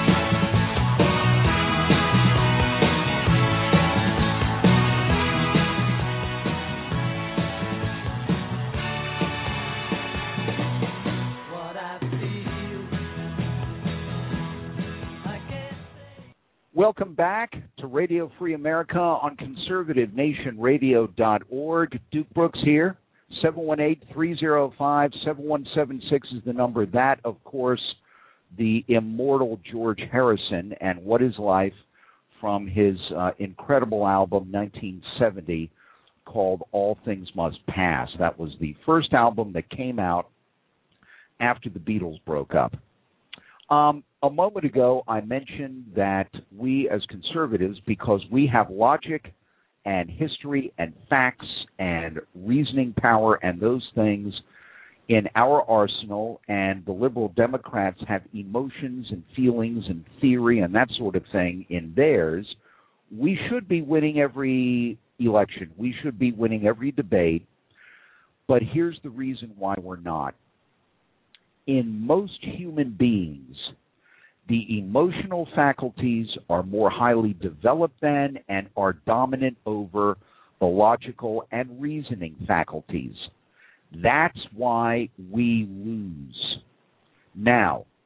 Welcome back to Radio Free America on conservative nation radio dot org. Duke Brooks here. seven one eight, three oh five, seven one seven six is the number. That, of course, the immortal George Harrison, and What Is Life, from his uh, incredible album nineteen seventy called All Things Must Pass. That was the first album that came out after the Beatles broke up. Um, a moment ago, I mentioned that we as conservatives, because we have logic and history and facts and reasoning power and those things in our arsenal, and the liberal Democrats have emotions and feelings and theory and that sort of thing in theirs, we should be winning every election. We should be winning every debate. But here's the reason why we're not. In most human beings, the emotional faculties are more highly developed than and are dominant over the logical and reasoning faculties. That's why we lose. Now,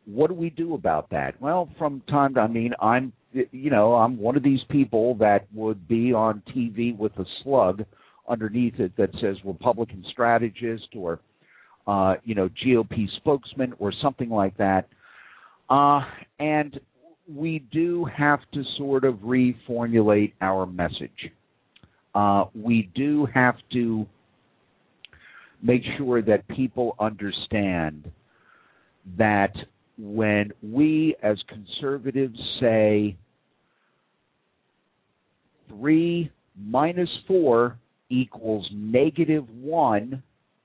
what do we do about that? Well, from time to I mean, I'm, you know, I'm one of these people that would be on T V with a slug underneath it that says Republican strategist or, uh, you know, G O P spokesman or something like that. Uh, and we do have to sort of reformulate our message. Uh, we do have to make sure that people understand that when we as conservatives say three minus four equals negative one,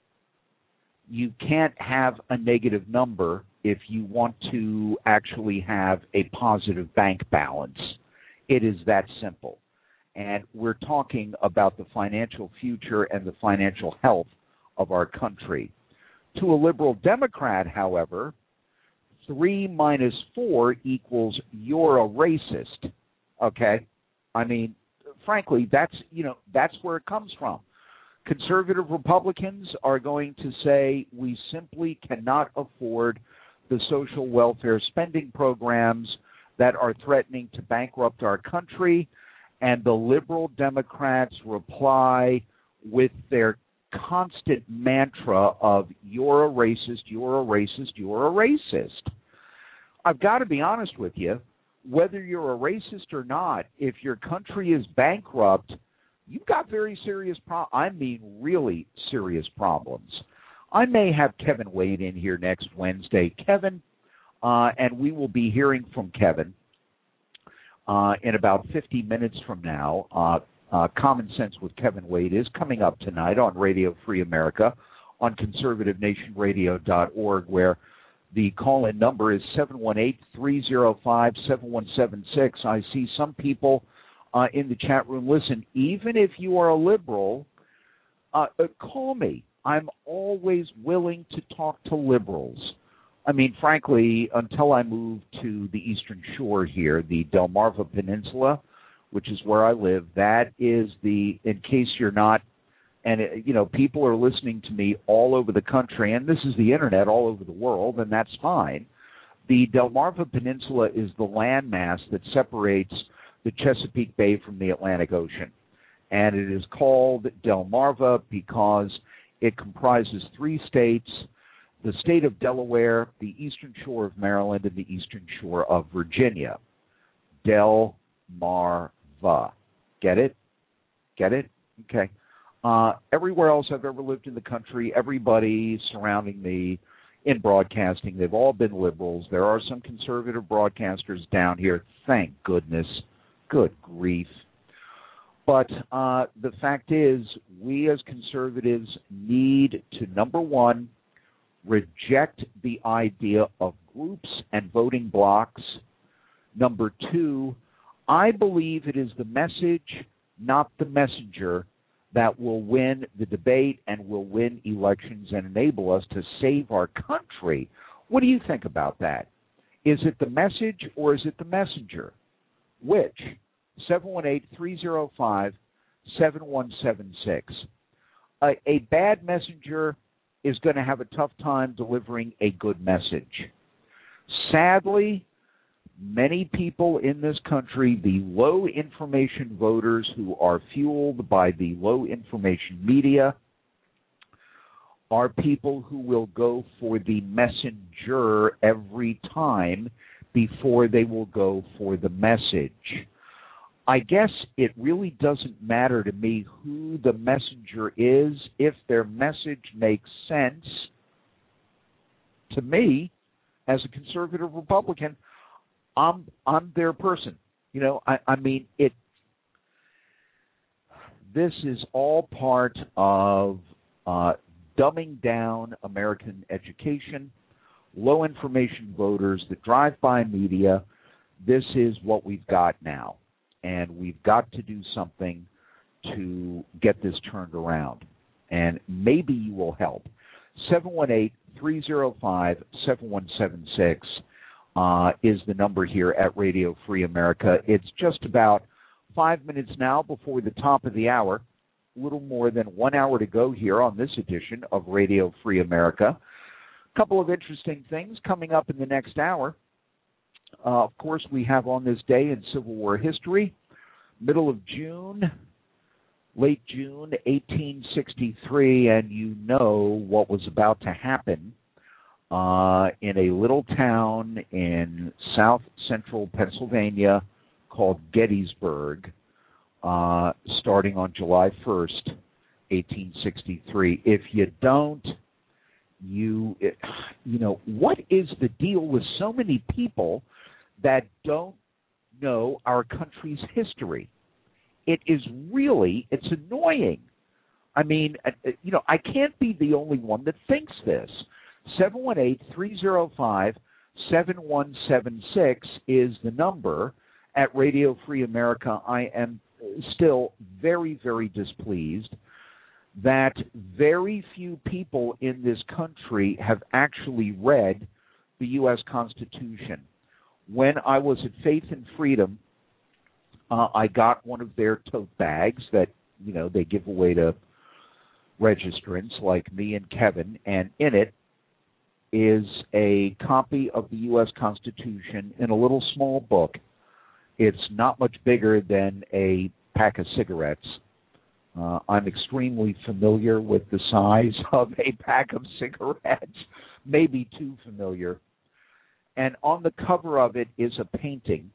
you can't have a negative number if you want to actually have a positive bank balance. It is that simple. And we're talking about the financial future and the financial health of our country. To a liberal Democrat, however, three minus four equals you're a racist. Okay? I mean, frankly, that's, you know, that's where it comes from. Conservative Republicans are going to say we simply cannot afford the social welfare spending programs that are threatening to bankrupt our country, and the liberal Democrats reply with their constant mantra of you're a racist, you're a racist, you're a racist. I've got to be honest with you, whether you're a racist or not, if your country is bankrupt, you've got very serious problems. I mean really serious problems. I may have Kevin Wade in here next Wednesday. Kevin, uh, and we will be hearing from Kevin uh, in about fifty minutes from now. Uh, uh, Common Sense with Kevin Wade is coming up tonight on Radio Free America on conservative nation radio dot org, where the call-in number is seven one eight, three oh five, seven one seven six. I see some people uh, in the chat room. Listen, even if you are a liberal, uh, uh, call me. I'm always willing to talk to liberals. I mean, frankly, until I move to the Eastern Shore here, the Delmarva Peninsula, which is where I live, that is the, in case you're not, and, it, you know, people are listening to me all over the country, and this is the Internet all over the world, and that's fine. The Delmarva Peninsula is the landmass that separates the Chesapeake Bay from the Atlantic Ocean. And it is called Delmarva because it comprises three states, the state of Delaware, the eastern shore of Maryland, and the eastern shore of Virginia. Delmarva. Get it? Get it? Okay. Uh, everywhere else I've ever lived in the country, everybody surrounding me in broadcasting, they've all been liberals. There are some conservative broadcasters down here. Thank goodness. Good grief. But uh, the fact is, we as conservatives need to, number one, reject the idea of groups and voting blocks. Number two, I believe it is the message, not the messenger, that will win the debate and will win elections and enable us to save our country. What do you think about that? Is it the message or is it the messenger? Which? seven one eight, three oh five, seven one seven six. A, a bad messenger is going to have a tough time delivering a good message. Sadly, many people in this country, the low information voters who are fueled by the low information media, are people who will go for the messenger every time before they will go for the message. I guess it really doesn't matter to me who the messenger is if their message makes sense. To me, as a conservative Republican, I'm I'm their person. You know, I, I mean, it. This is all part of uh, dumbing down American education, low information voters, the drive-by media. This is what we've got now. And we've got to do something to get this turned around. And maybe you will help. seven one eight, three oh five, seven one seven six uh, is the number here at Radio Free America. It's just about five minutes now before the top of the hour. A little more than one hour to go here on this edition of Radio Free America. couple of interesting things coming up in the next hour. Uh, of course, we have on this day in Civil War history, middle of June, late June eighteen sixty-three, and you know what was about to happen uh, in a little town in south central Pennsylvania called Gettysburg, uh, starting on July first, eighteen sixty-three. If you don't, you, you know, what is the deal with so many people that don't know our country's history? It is really, it's annoying. I mean, you know, I can't be the only one that thinks this. seven one eight, three oh five, seven one seven six is the number at Radio Free America. I am still very, very displeased that very few people in this country have actually read the U S Constitution. When I was at Faith and Freedom, Uh, I got one of their tote bags that, you know, they give away to registrants like me and Kevin, and in it is a copy of the U S Constitution in a little small book. It's not much bigger than a pack of cigarettes. Uh, I'm extremely familiar with the size of a pack of cigarettes, maybe too familiar. And on the cover of it is a painting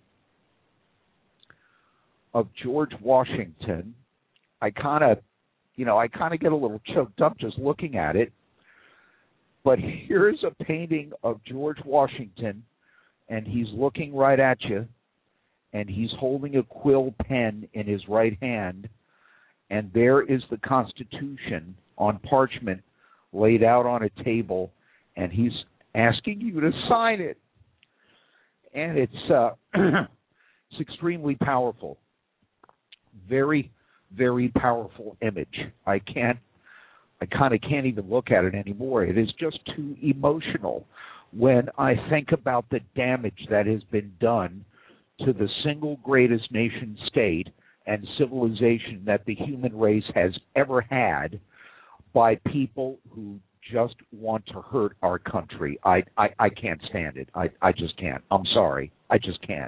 of George Washington. I kind of, you know, I kind of get a little choked up just looking at it. But here's a painting of George Washington, and he's looking right at you, and he's holding a quill pen in his right hand, and there is the Constitution on parchment laid out on a table, and he's asking you to sign it. And it's uh, it's extremely powerful. Very, very powerful image. I can't, I kind of can't even look at it anymore. It is just too emotional when I think about the damage that has been done to the single greatest nation state and civilization that the human race has ever had by people who just want to hurt our country. I, I, I can't stand it. I, I just can't. I'm sorry. I just can't.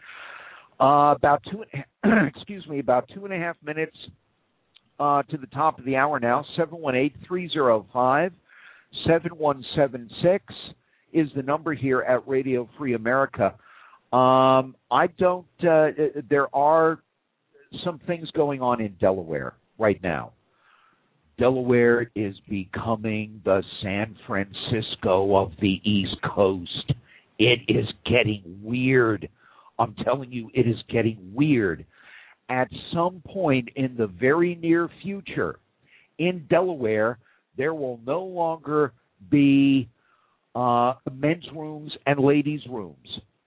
Uh, about two, excuse me, about two and a half minutes uh, to the top of the hour now. seven one eight, three oh five, seven one seven six is the number here at Radio Free America. Um, I don't. Uh, there are some things going on in Delaware right now. Delaware is becoming the San Francisco of the East Coast. It is getting weird. I'm telling you, it is getting weird. At some point in the very near future, in Delaware, there will no longer be uh, men's rooms and ladies' rooms.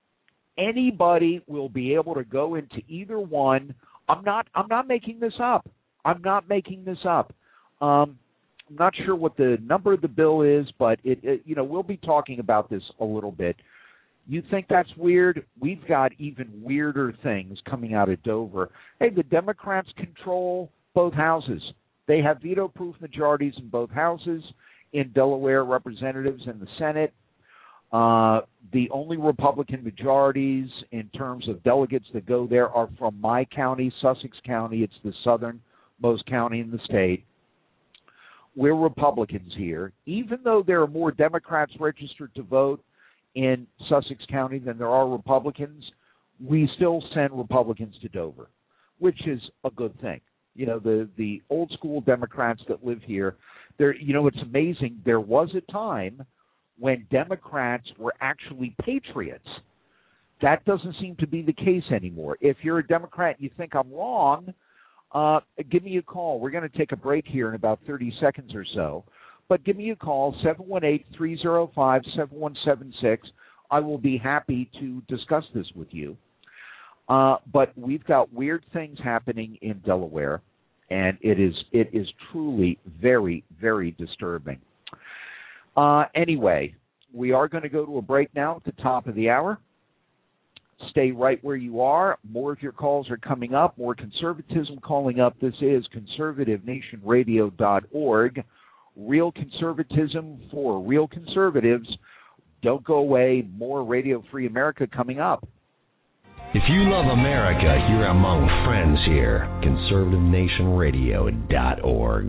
Anybody will be able to go into either one. I'm not. I'm not making this up. I'm not making this up. Um, I'm not sure what the number of the bill is, but it, it, you know, we'll be talking about this a little bit. You think that's weird? We've got even weirder things coming out of Dover. Hey, the Democrats control both houses. They have veto-proof majorities in both houses, in Delaware representatives and the Senate. Uh, the only Republican majorities in terms of delegates that go there are from my county, Sussex County. It's the southernmost county in the state. We're Republicans here. Even though there are more Democrats registered to vote in Sussex County than there are Republicans, we still send Republicans to Dover, which is a good thing. You know, the, the old school Democrats that live here, there, you know, it's amazing. There was a time when Democrats were actually patriots. That doesn't seem to be the case anymore. If you're a Democrat and you think I'm wrong, uh, give me a call. We're going to take a break here in about thirty seconds or so. But give me a call, seven one eight, three oh five, seven one seven six. I will be happy to discuss this with you. Uh, but we've got weird things happening in Delaware, and it is it is truly very, very disturbing. Uh, anyway, we are going to go to a break now at the top of the hour. Stay right where you are. More of your calls are coming up. More conservatism calling up. This is conservative nation radio dot org. Real conservatism for real conservatives. Don't go away. More Radio Free America coming up. If you love America, you're among friends here. conservative nation radio dot org.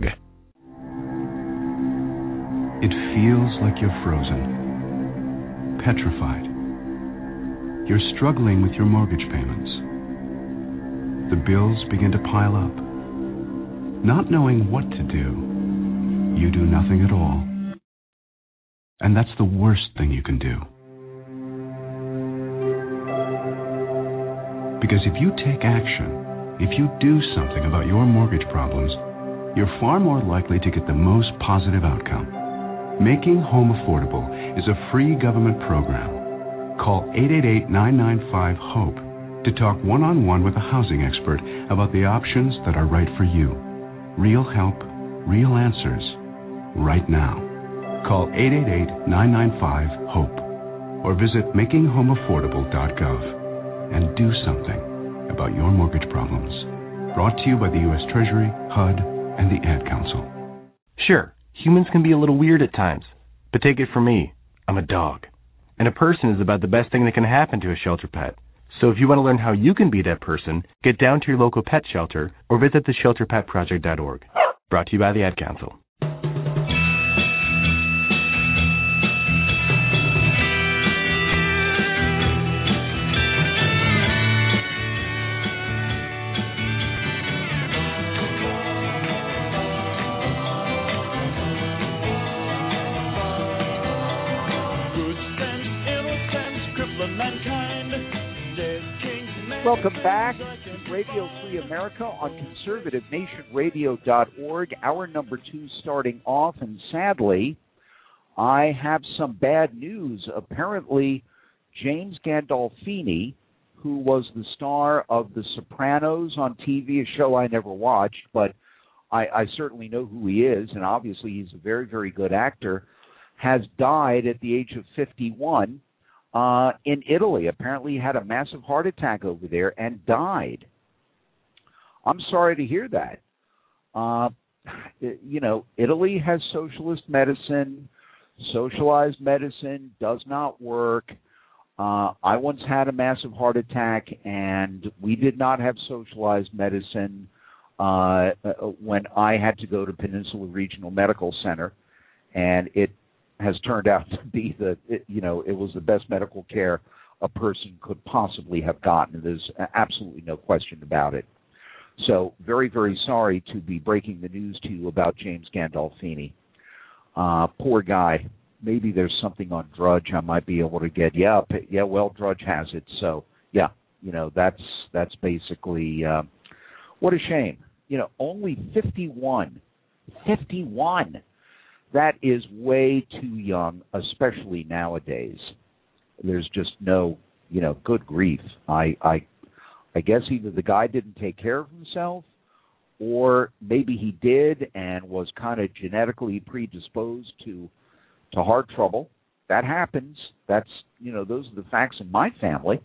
It feels like you're frozen, petrified. You're struggling with your mortgage payments. The bills begin to pile up. Not knowing what to do, you do nothing at all. And that's the worst thing you can do. Because if you take action, if you do something about your mortgage problems, you're far more likely to get the most positive outcome. Making Home Affordable is a free government program. Call eight eight eight, nine nine five, HOPE to talk one-on-one with a housing expert about the options that are right for you. Real help, real answers, right now. Call eight eight eight, nine nine five, HOPE or visit making home affordable dot gov. And do something about your mortgage problems. Brought to you by the U S Treasury, H U D, and the Ad Council. Sure, humans can be a little weird at times, but take it from me, I'm a dog. And a person is about the best thing that can happen to a shelter pet. So if you want to learn how you can be that person, get down to your local pet shelter or visit the shelter pet project dot org. Brought to you by the Ad Council. Welcome back to Radio Free America on conservative nation radio dot org. Hour number two starting off, and sadly, I have some bad news. Apparently, James Gandolfini, who was the star of The Sopranos on T V, a show I never watched, but I, I certainly know who he is, and obviously he's a very, very good actor, has died at the age of fifty-one. Uh, in Italy. Apparently he had a massive heart attack over there and died. I'm sorry to hear that. Uh, you know, Italy has socialist medicine. Socialized medicine does not work. Uh, I once had a massive heart attack, and we did not have socialized medicine uh, when I had to go to Peninsula Regional Medical Center, and it has turned out to be the, it, you know, it was the best medical care a person could possibly have gotten. There's absolutely no question about it. So very, very sorry to be breaking the news to you about James Gandolfini. Uh, poor guy. Maybe there's something on Drudge I might be able to get. Yeah, yeah. Well, Drudge has it. So yeah, you know, that's that's basically uh, what a shame. You know, only fifty-one, fifty-one. That is way too young, especially nowadays. There's just no, you know, good grief. I, I, I guess either the guy didn't take care of himself, or maybe he did and was kind of genetically predisposed to, to heart trouble. That happens. That's, you know, those are the facts in my family.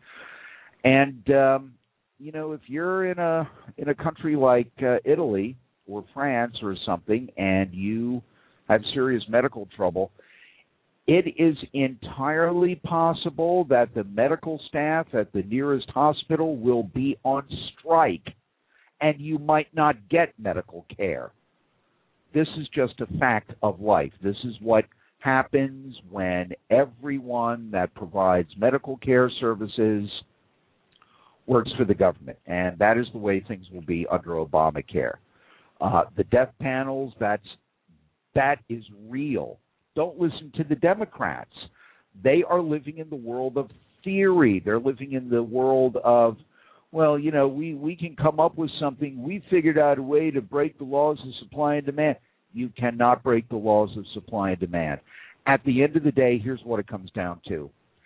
And um, you know, if you're in a in a country like uh, Italy or France or something, and you have serious medical trouble, it is entirely possible that the medical staff at the nearest hospital will be on strike, and you might not get medical care. This is just a fact of life. This is what happens when everyone that provides medical care services works for the government, and that is the way things will be under Obamacare. Uh, the death panels, that's That is real. Don't listen to the Democrats. They are living in the world of theory. They're living in the world of, well, you know, we, we can come up with something. We figured out a way to break the laws of supply and demand. You cannot break the laws of supply and demand. At the end of the day, here's what it comes down to.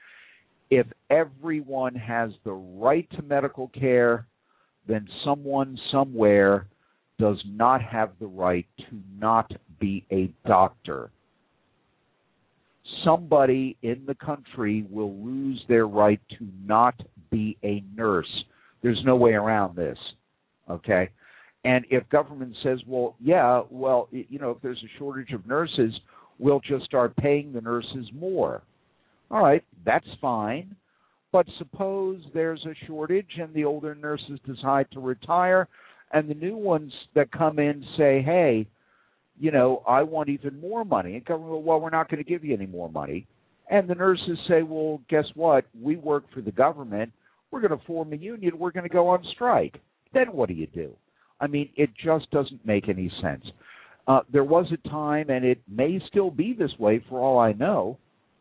If everyone has the right to medical care, then someone somewhere does not have the right to not be a doctor. Somebody in the country will lose their right to not be a nurse. There's no way around this, okay? And if government says, well, yeah, well, you know, if there's a shortage of nurses, we'll just start paying the nurses more. All right, that's fine. But suppose there's a shortage and the older nurses decide to retire and the new ones that come in say, hey, you know, I want even more money. And government, well, we're not going to give you any more money. And the nurses say, well, guess what? We work for the government. We're going to form a union. We're going to go on strike. Then what do you do? I mean, it just doesn't make any sense. Uh, there was a time, and it may still be this way for all I know,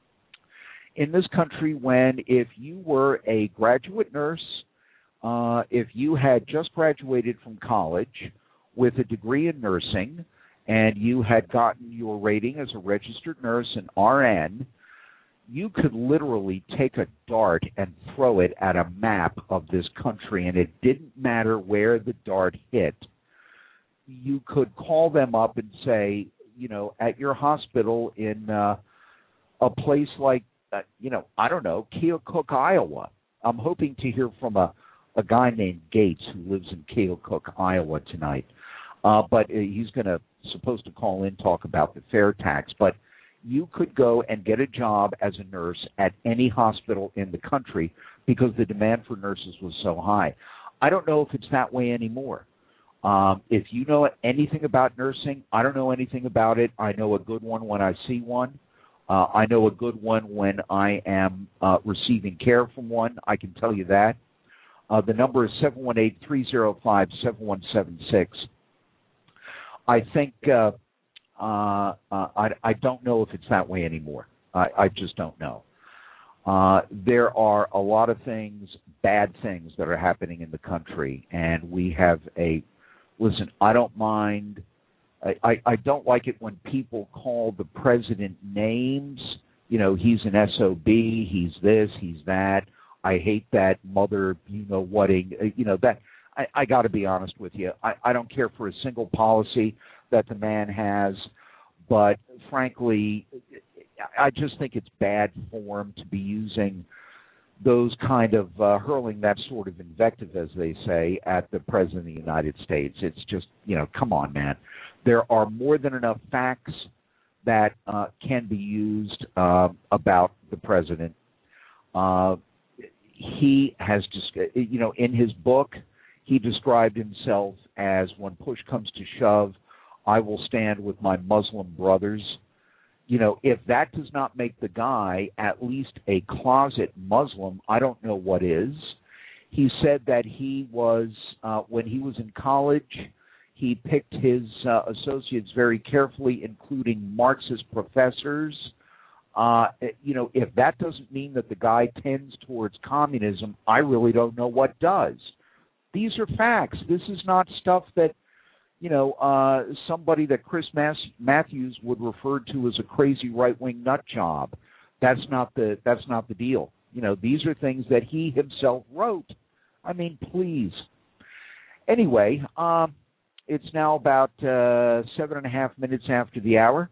in this country when if you were a graduate nurse, uh, if you had just graduated from college with a degree in nursing and you had gotten your rating as a registered nurse, an R N, you could literally take a dart and throw it at a map of this country, and it didn't matter where the dart hit. You could call them up and say, you know, at your hospital in uh, a place like, uh, you know, I don't know, Keokuk, Iowa. I'm hoping to hear from a, a guy named Gates who lives in Keokuk, Iowa tonight. Uh, but uh, he's going to supposed to call in, talk about the fair tax. But you could go and get a job as a nurse at any hospital in the country because the demand for nurses was so high. I don't know if it's that way anymore. Um, if you know anything about nursing, I don't know anything about it. I know a good one when I see one. Uh, I know a good one when I am uh, receiving care from one. I can tell you that. Uh, the number is seven one eight, three zero five, seven one seven six. I think uh, uh, uh, I, I don't know if it's that way anymore. I, I just don't know. Uh, there are a lot of things, bad things that are happening in the country, and we have a Listen, I don't mind. I, I, I don't like it when people call the president names. You know, he's an S O B, he's this, he's that. I hate that mother, you know, whating. You know, that. I, I got to be honest with you. I, I don't care for a single policy that the man has, but frankly, I just think it's bad form to be using those kind of uh, hurling that sort of invective, as they say, at the President of the United States. It's just, you know, come on, man. There are more than enough facts that uh, can be used uh, about the President. Uh, he has just, you know, in his book, he described himself as, when push comes to shove, I will stand with my Muslim brothers. You know, if that does not make the guy at least a closet Muslim, I don't know what is. He said that he was, uh, when he was in college, he picked his uh, associates very carefully, including Marxist professors. Uh, you know, if that doesn't mean that the guy tends towards communism, I really don't know what does. These are facts. This is not stuff that, you know, uh, somebody that Chris Mas- Matthews would refer to as a crazy right-wing nut job. That's not the that's not the deal. You know, these are things that he himself wrote. I mean, please. Anyway, um, it's now about uh, seven and a half minutes after the hour.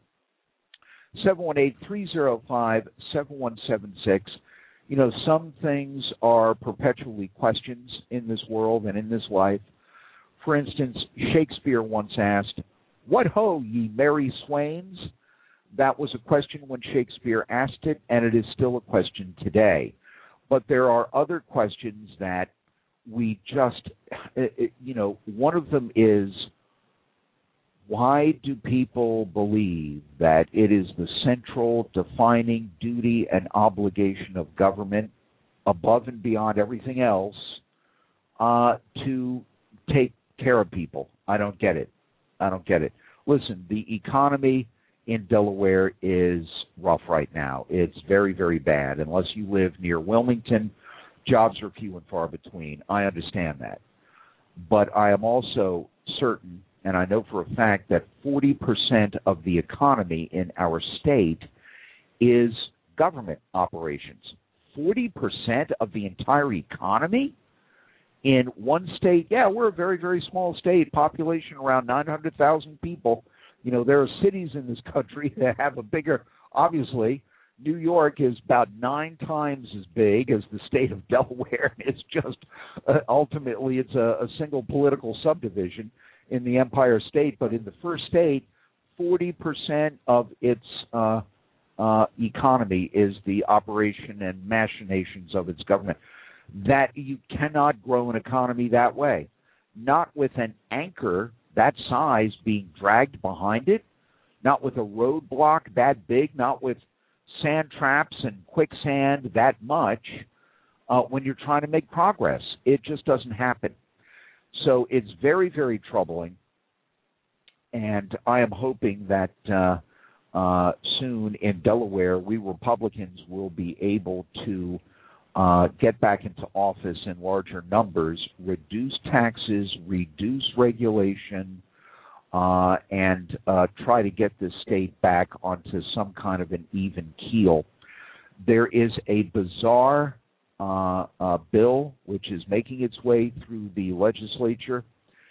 seven one eight, three zero five, seven one seven six. You know, some things are perpetually questions in this world and in this life. For instance, Shakespeare once asked, "What ho, ye merry swains?" That was a question when Shakespeare asked it, and it is still a question today. But there are other questions that we just, you know, one of them is, why do people believe that it is the central defining duty and obligation of government, above and beyond everything else, uh, to take care of people? I don't get it. I don't get it. Listen, the economy in Delaware is rough right now. It's very, very bad. Unless you live near Wilmington, jobs are few and far between. I understand that. But I am also certain, and I know for a fact, that forty percent of the economy in our state is government operations. forty percent of the entire economy? In one state, yeah, we're a very, very small state, population around nine hundred thousand people. You know, there are cities in this country that have a bigger, obviously, New York is about nine times as big as the state of Delaware. It's just, uh, ultimately, it's a, a single political subdivision. in the Empire State, but in the first state, forty percent of its uh, uh, economy is the operation and machinations of its government. That you cannot grow an economy that way. Not with an anchor that size being dragged behind it, not with a roadblock that big, not with sand traps and quicksand that much uh, when you're trying to make progress. It just doesn't happen. So it's very, very troubling, and I am hoping that uh, uh, soon in Delaware, we Republicans will be able to uh, get back into office in larger numbers, reduce taxes, reduce regulation, uh, and uh, try to get this state back onto some kind of an even keel. There is a bizarre uh, uh, bill which is making its way through the legislature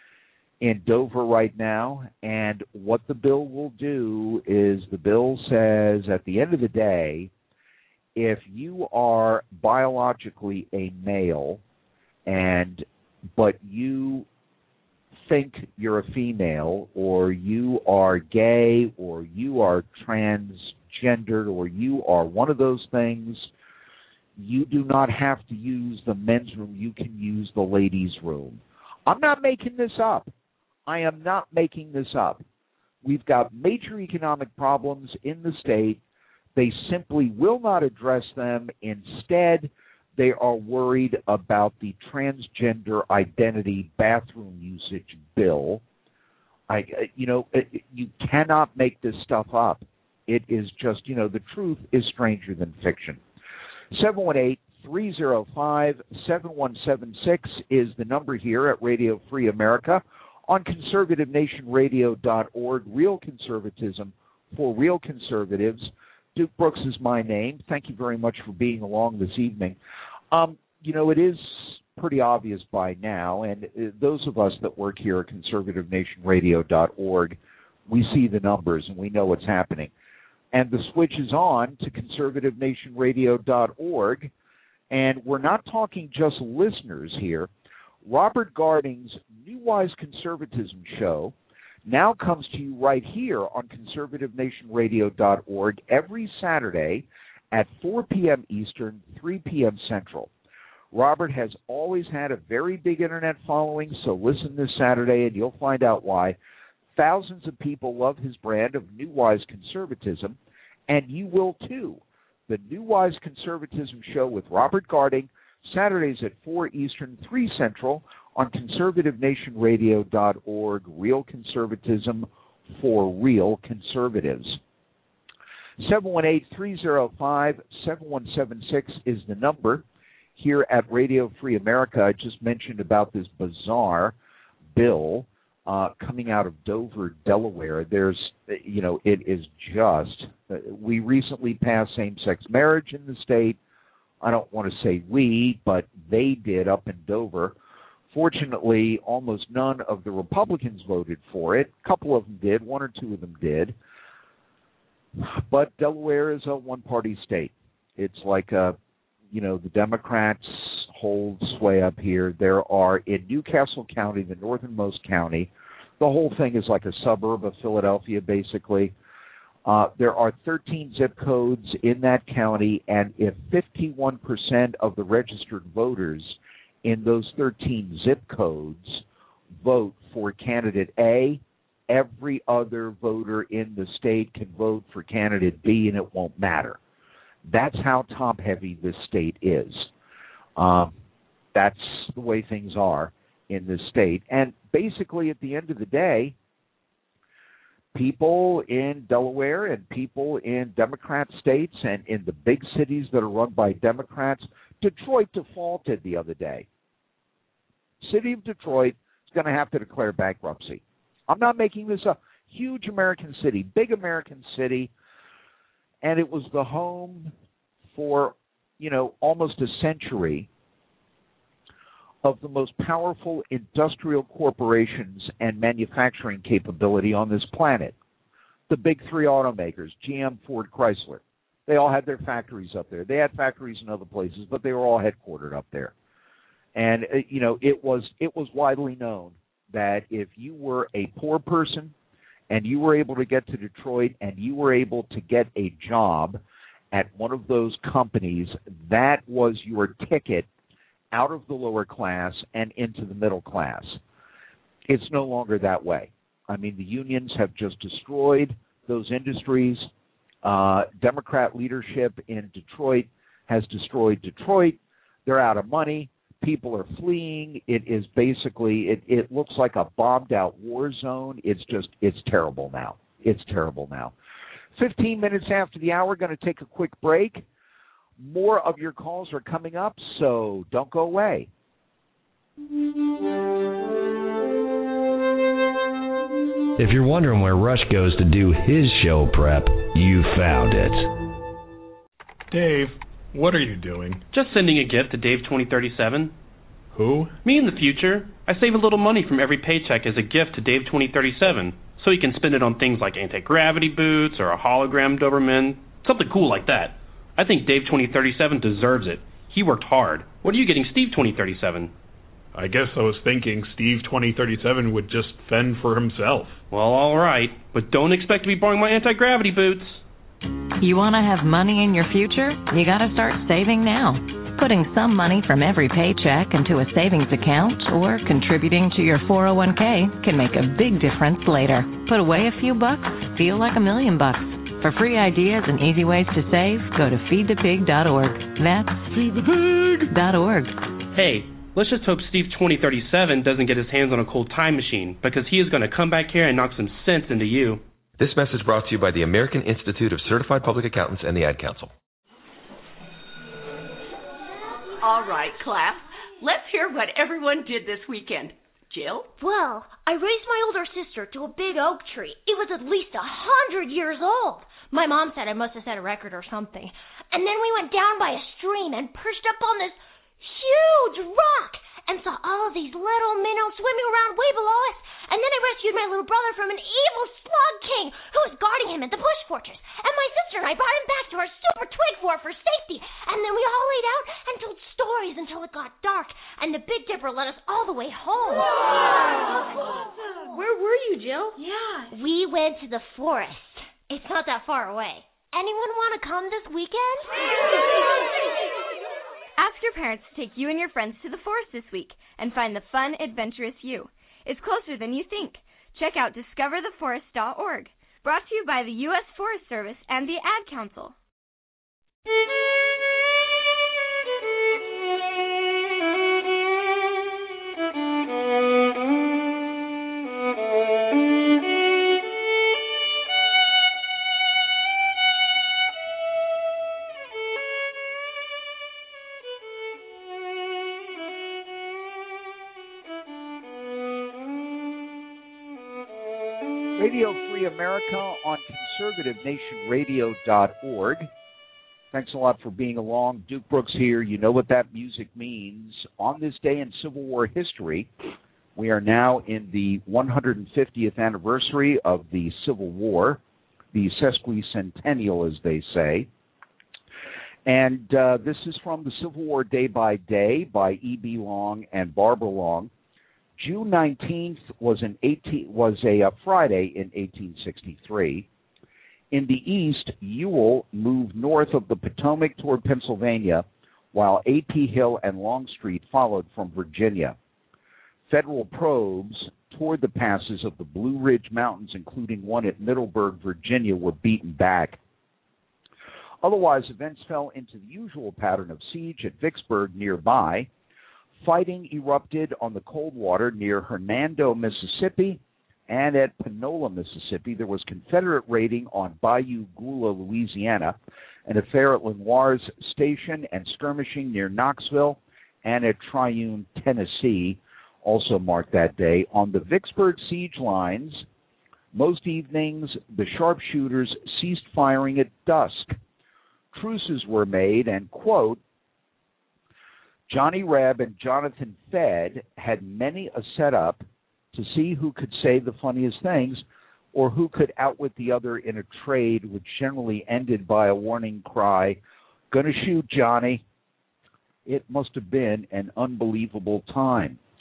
in Dover right now, and what the bill will do is the bill says at the end of the day, if you are biologically a male and but you think you're a female, or you are gay, or you are transgendered, or you are one of those things, you do not have to use the men's room. You can use the ladies' room. I'm not making this up. I am not making this up. We've got major economic problems in the state. They simply will not address them. Instead, they are worried about the transgender identity bathroom usage bill. I, you know, you cannot make this stuff up. It is just, you know, the truth is stranger than fiction. seven one eight, three oh five, seven one seven six is the number here at Radio Free America on conservative nation radio dot org. Real conservatism for real conservatives. Duke Brooks is my name. Thank you very much for being along this evening. Um, you know, it is pretty obvious by now, and uh, those of us that work here at conservative nation radio dot org, we see the numbers and we know what's happening. And the switch is on to conservative nation radio dot org, and we're not talking just listeners here. Robert Garding's New Wise Conservatism show now comes to you right here on conservative nation radio dot org every Saturday at four p.m. Eastern, three p.m. Central. Robert has always had a very big internet following, so listen this Saturday and you'll find out why. Thousands of people love his brand of New Wise Conservatism, and you will too. The New Wise Conservatism show with Robert Garding, Saturdays at four Eastern, three Central, on conservative nation radio dot org. Real conservatism for real conservatives. seven one eight, three oh five, seven one seven six is the number here at Radio Free America. I just mentioned about this bizarre bill uh, coming out of Dover, Delaware. There's, you know, it is just, uh, we recently passed same-sex marriage in the state. I don't want to say we, but they did up in Dover. Fortunately, almost none of the Republicans voted for it. A couple of them did. One or two of them did. But Delaware is a one-party state. It's like, a, you know, the Democrats hold sway up here. There are, in Newcastle County, the northernmost county, the whole thing is like a suburb of Philadelphia, basically. Uh, there are thirteen zip codes in that county, and if fifty-one percent of the registered voters in those thirteen zip codes vote for candidate A, every other voter in the state can vote for candidate B, and it won't matter. That's how top-heavy this state is. Um, that's the way things are in this state. And basically, at the end of the day, people in Delaware and people in Democrat states and in the big cities that are run by Democrats, Detroit defaulted the other day. City of Detroit is going to have to declare bankruptcy. I'm not making this up. Huge American city, big American city, and it was the home for, you know, almost a century of the most powerful industrial corporations and manufacturing capability on this planet. The big three automakers, G M, Ford, Chrysler. They all had their factories up there. They had factories in other places, but they were all headquartered up there. And, uh, you know, it was it was widely known that if you were a poor person and you were able to get to Detroit and you were able to get a job at one of those companies, that was your ticket out of the lower class and into the middle class. It's no longer that way. I mean, the unions have just destroyed those industries. Uh, Democrat leadership in Detroit has destroyed Detroit. They're out of money. People are fleeing. It is basically, it, it looks like a bombed-out war zone. It's just, it's terrible now. It's terrible now. fifteen minutes after the hour, going to take a quick break. More of your calls are coming up, so don't go away. If you're wondering where Rush goes to do his show prep, you found it. Dave, what are you doing? Just sending a gift to Dave twenty thirty-seven. Who? Me in the future. I save a little money from every paycheck as a gift to Dave twenty thirty-seven, so he can spend it on things like anti-gravity boots or a hologram Doberman, something cool like that. I think Dave twenty thirty-seven deserves it. He worked hard. What are you getting Steve twenty thirty-seven? I guess I was thinking Steve twenty thirty-seven would just fend for himself. Well, all right, but don't expect to be borrowing my anti-gravity boots. You want to have money in your future? You got to start saving now. Putting some money from every paycheck into a savings account or contributing to your four oh one k can make a big difference later. Put away a few bucks, feel like a million bucks. For free ideas and easy ways to save, go to feed the pig dot org. That's feed the pig dot org. Hey, let's just hope Steve twenty thirty-seven doesn't get his hands on a cold time machine, because he is going to come back here and knock some sense into you. This message brought to you by the American Institute of Certified Public Accountants and the Ad Council. All right, class. Let's hear what everyone did this weekend. Jill? Well, I raised my older sister to a big oak tree. It was at least a hundred years old. My mom said I must have set a record or something. And then we went down by a stream and perched up on this huge rock and saw all of these little minnows swimming around way below us. And then I rescued my little brother from an evil slug king who was guarding him at the bush fortress. And my sister and I brought him back to our super twig fort for safety. And then we all laid out and told stories until it got dark. And the Big Dipper led us all the way home. Wow. Where were you, Jill? Yeah. We went to the forest. It's not that far away. Anyone want to come this weekend? Ask your parents to take you and your friends to the forest this week and find the fun, adventurous you. It's closer than you think. Check out discover the forest dot org. Brought to you by the U S Forest Service and the Ad Council. Radio Free America on conservative nation radio dot org. Thanks a lot for being along. Duke Brooks here. You know what that music means. On this day in Civil War history, we are now in the one hundred fiftieth anniversary of the Civil War, the sesquicentennial, as they say. And uh, this is from the Civil War Day by Day by E B. Long and Barbara Long. June nineteenth was an eighteen was a, a Friday in eighteen sixty-three. In the east, Ewell moved north of the Potomac toward Pennsylvania, while A P Hill and Longstreet followed from Virginia. Federal probes toward the passes of the Blue Ridge Mountains, including one at Middleburg, Virginia, were beaten back. Otherwise, events fell into the usual pattern of siege at Vicksburg nearby. Fighting erupted on the Coldwater near Hernando, Mississippi, and at Panola, Mississippi. There was Confederate raiding on Bayou Gula, Louisiana, an affair at Lenoir's Station, and skirmishing near Knoxville and at Triune, Tennessee, also marked that day. On the Vicksburg siege lines, most evenings, the sharpshooters ceased firing at dusk. Truces were made, and, quote, Johnny Reb and Jonathan Fed had many a setup to see who could say the funniest things or who could outwit the other in a trade which generally ended by a warning cry, "Gonna shoot, Johnny." It must have been an unbelievable time.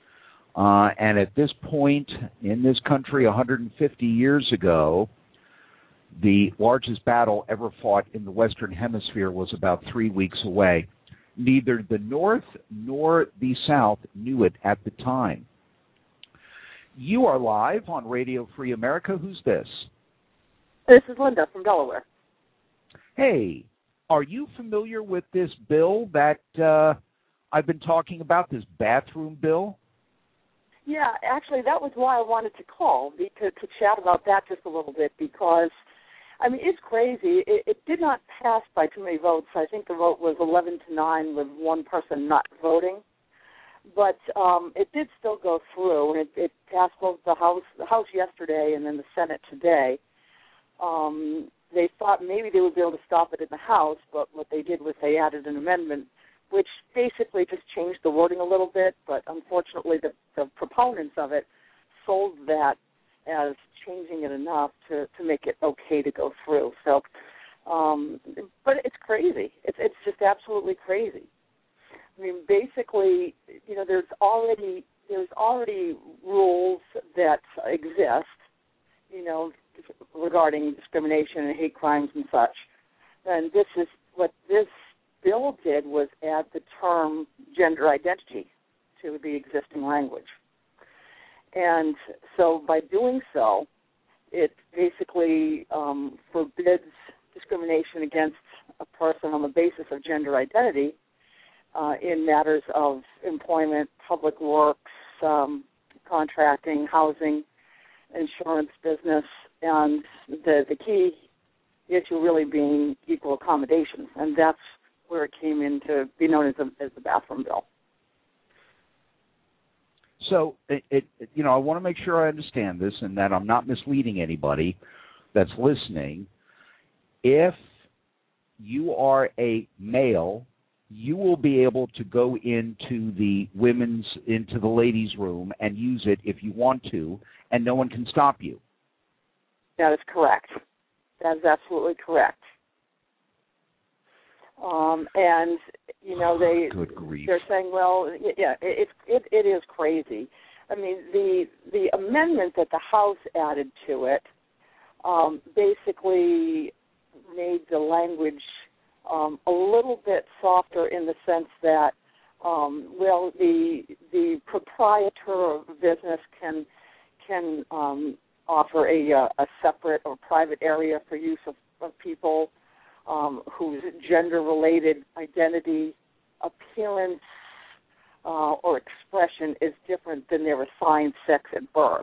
Uh, and at this point in this country, one hundred fifty years ago, the largest battle ever fought in the Western Hemisphere was about three weeks away. Neither the North nor the South knew it at the time. You are live on Radio Free America. Who's this? This is Linda from Delaware. Hey, are you familiar with this bill that uh, I've been talking about, this bathroom bill? Yeah, actually, that was why I wanted to call, to, to chat about that just a little bit, because, I mean, it's crazy. It, it did not pass by too many votes. I think the vote was eleven to nine with one person not voting. But um, it did still go through, and it, it passed both the House, the House yesterday and then the Senate today. Um, they thought maybe they would be able to stop it in the House, but what they did was they added an amendment which basically just changed the wording a little bit, but unfortunately the, the proponents of it sold that as changing it enough to, to make it okay to go through. So, um, but it's crazy. It's it's just absolutely crazy. I mean, basically, you know, there's already there's already rules that exist, you know, regarding discrimination and hate crimes and such. And this is what this bill did was add the term gender identity to the existing language. And so by doing so, it basically um, forbids discrimination against a person on the basis of gender identity uh, in matters of employment, public works, um, contracting, housing, insurance, business, and the, the key issue really being equal accommodation. And that's where it came in to be known as, a, as the bathroom bill. So, it, it, you know, I want to make sure I understand this and that I'm not misleading anybody that's listening. If you are a male, you will be able to go into the women's, into the ladies' room and use it if you want to, and no one can stop you. That is correct. That is absolutely correct. Um, and you know they Good grief. they're saying, well, yeah, it, it it is crazy. I mean, the the amendment that the House added to it um, basically made the language um, a little bit softer in the sense that, um, well, the the proprietor of business can can um, offer a a separate or private area for use of, of people. Um, whose gender-related identity, appearance, uh, or expression is different than their assigned sex at birth.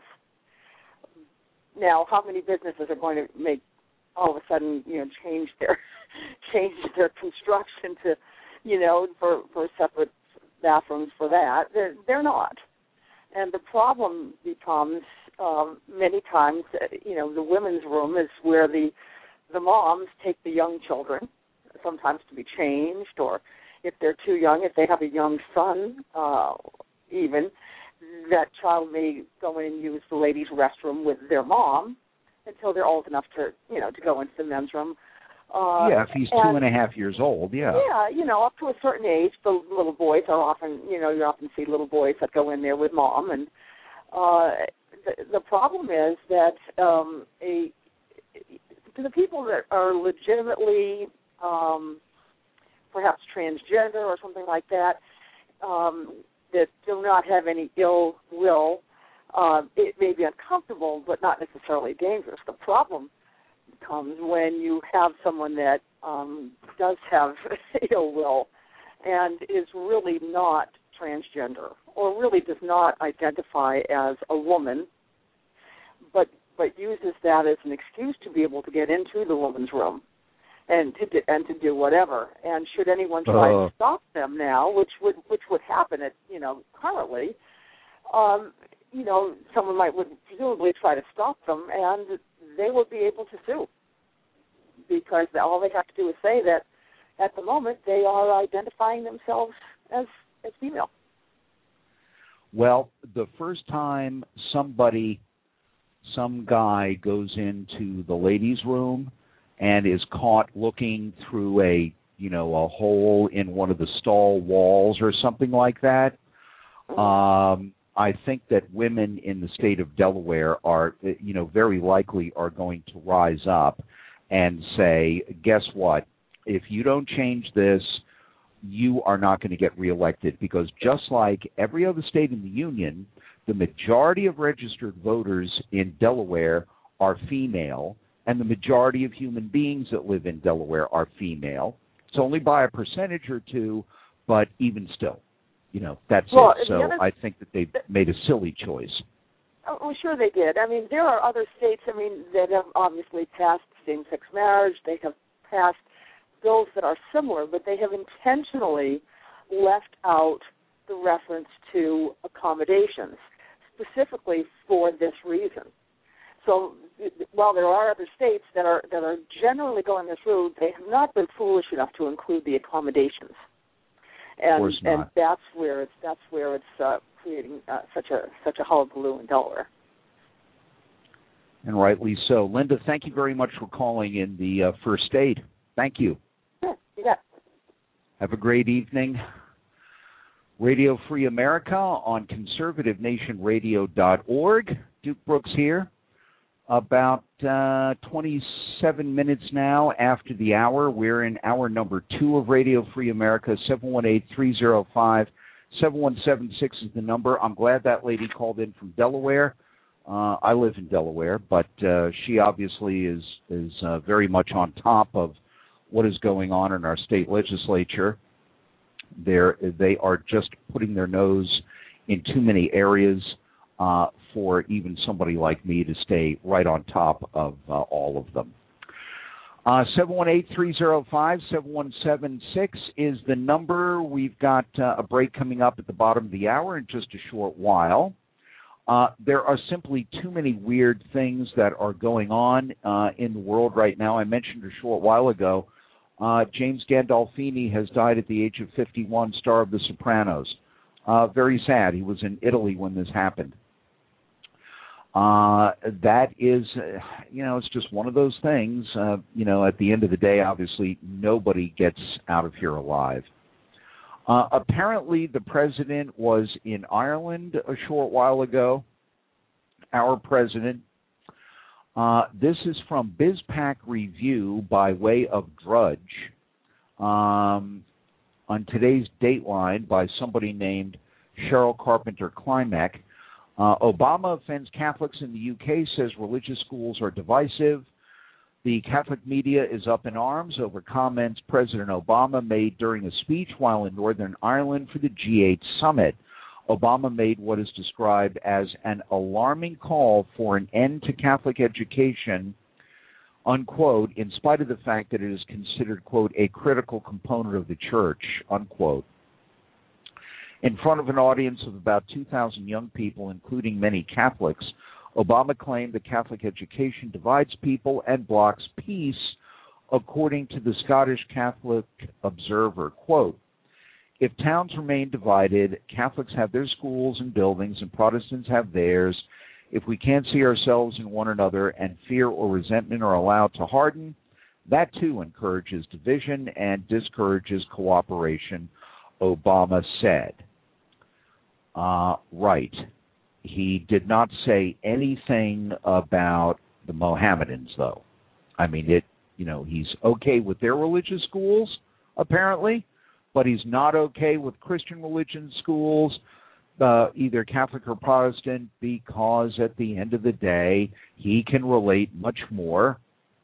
Now, how many businesses are going to make all of a sudden, you know, change their change their construction to, you know, for, for separate bathrooms for that? They're, they're not. And the problem becomes um, many times, you know, the women's room is where the The moms take the young children, sometimes to be changed, or if they're too young, if they have a young son, uh, even, that child may go in and use the ladies' restroom with their mom until they're old enough to, you know, to go into the men's room. Uh, yeah, if he's and, two and a half years old, yeah. Yeah, you know, up to a certain age, the little boys are often, you know, you often see little boys that go in there with mom. And uh, the, the problem is that um, a to the people that are legitimately um, perhaps transgender or something like that, um, that do not have any ill will, uh, it may be uncomfortable but not necessarily dangerous. The problem comes when you have someone that um, does have ill will and is really not transgender or really does not identify as a woman, but but uses that as an excuse to be able to get into the woman's room and to do, and to do whatever. And should anyone try uh. to stop them now, which would which would happen at you know currently, um, you know someone might would presumably try to stop them, and they would be able to sue because all they have to do is say that at the moment they are identifying themselves as as female. Well, the first time somebody. Some guy goes into the ladies' room and is caught looking through a, you know, a hole in one of the stall walls or something like that. Um, I think that women in the state of Delaware are, you know, very likely are going to rise up and say, guess what? If you don't change this, you are not going to get reelected, because just like every other state in the union, the majority of registered voters in Delaware are female, and the majority of human beings that live in Delaware are female. It's only by a percentage or two, but even still, you know, that's well, it. So other, I think that they made a silly choice. Oh, well, sure they did. I mean, there are other states, I mean, that have obviously passed same-sex marriage. They have passed bills that are similar, but they have intentionally left out the reference to accommodations, specifically for this reason. So while there are other states that are that are generally going this route, they have not been foolish enough to include the accommodations. And, of course not. And that's where it's that's where it's uh, creating uh, such a such a hullabaloo in Delaware. And rightly so. Linda, thank you very much for calling in the uh, first state. Thank you. Sure, you bet. Have a great evening. Radio Free America on conservative nation radio dot org. Duke Brooks here. About uh, twenty-seven minutes now after the hour. We're in hour number two of Radio Free America. seven one eight, three oh five, seven one seven six is the number. I'm glad that lady called in from Delaware. Uh, I live in Delaware, but uh, she obviously is, is uh, very much on top of what is going on in our state legislature. They're, they are just putting their nose in too many areas uh, for even somebody like me to stay right on top of uh, all of them. Uh, seven one eight, three oh five, seven one seven six is the number. We've got uh, a break coming up at the bottom of the hour in just a short while. Uh, there are simply too many weird things that are going on uh, in the world right now. I mentioned a short while ago, uh, James Gandolfini has died at the age of fifty-one, star of The Sopranos. Uh, very sad. He was in Italy when this happened. Uh, that is, uh, you know, it's just one of those things. Uh, you know, at the end of the day, obviously, nobody gets out of here alive. Uh, apparently, the president was in Ireland a short while ago, our president. Uh, this is from BizPac Review by way of Drudge um, on today's Dateline by somebody named Cheryl Carpenter Klimek. Uh, Obama offends Catholics in the U K, says religious schools are divisive. The Catholic media is up in arms over comments President Obama made during a speech while in Northern Ireland for the G eight summit. Obama made what is described as an alarming call for an end to Catholic education, unquote, in spite of the fact that it is considered, quote, a critical component of the church, unquote. In front of an audience of about two thousand young people, including many Catholics, Obama claimed that Catholic education divides people and blocks peace, according to the Scottish Catholic Observer. Quote, if towns remain divided, Catholics have their schools and buildings and Protestants have theirs. If we can't see ourselves in one another and fear or resentment are allowed to harden, that too encourages division and discourages cooperation, Obama said. Uh, right. He did not say anything about the Mohammedans, though. I mean, it. You know, he's okay with their religious schools, apparently, but he's not okay with Christian religion schools, uh, either Catholic or Protestant, because at the end of the day, he can relate much more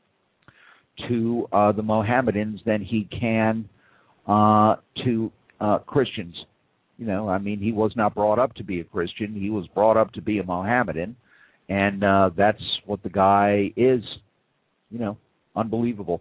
to uh, the Mohammedans than he can uh, to uh, Christians. You know, I mean, he was not brought up to be a Christian. He was brought up to be a Mohammedan, and uh, that's what the guy is. You know, unbelievable.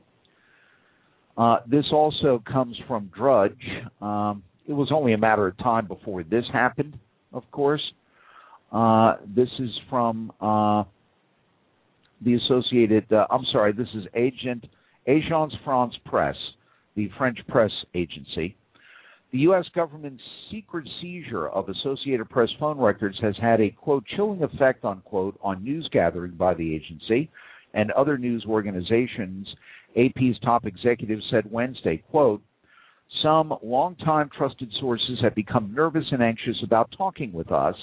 Uh, this also comes from Drudge. Um, it was only a matter of time before this happened, of course. Uh, this is from uh, the Associated, uh, I'm sorry, this is Agent, Agence France Presse, the French press agency. The U S government's secret seizure of Associated Press phone records has had a, quote, chilling effect, unquote, on news gathering by the agency and other news organizations. A P's top executive said Wednesday, quote, some longtime trusted sources have become nervous and anxious about talking with us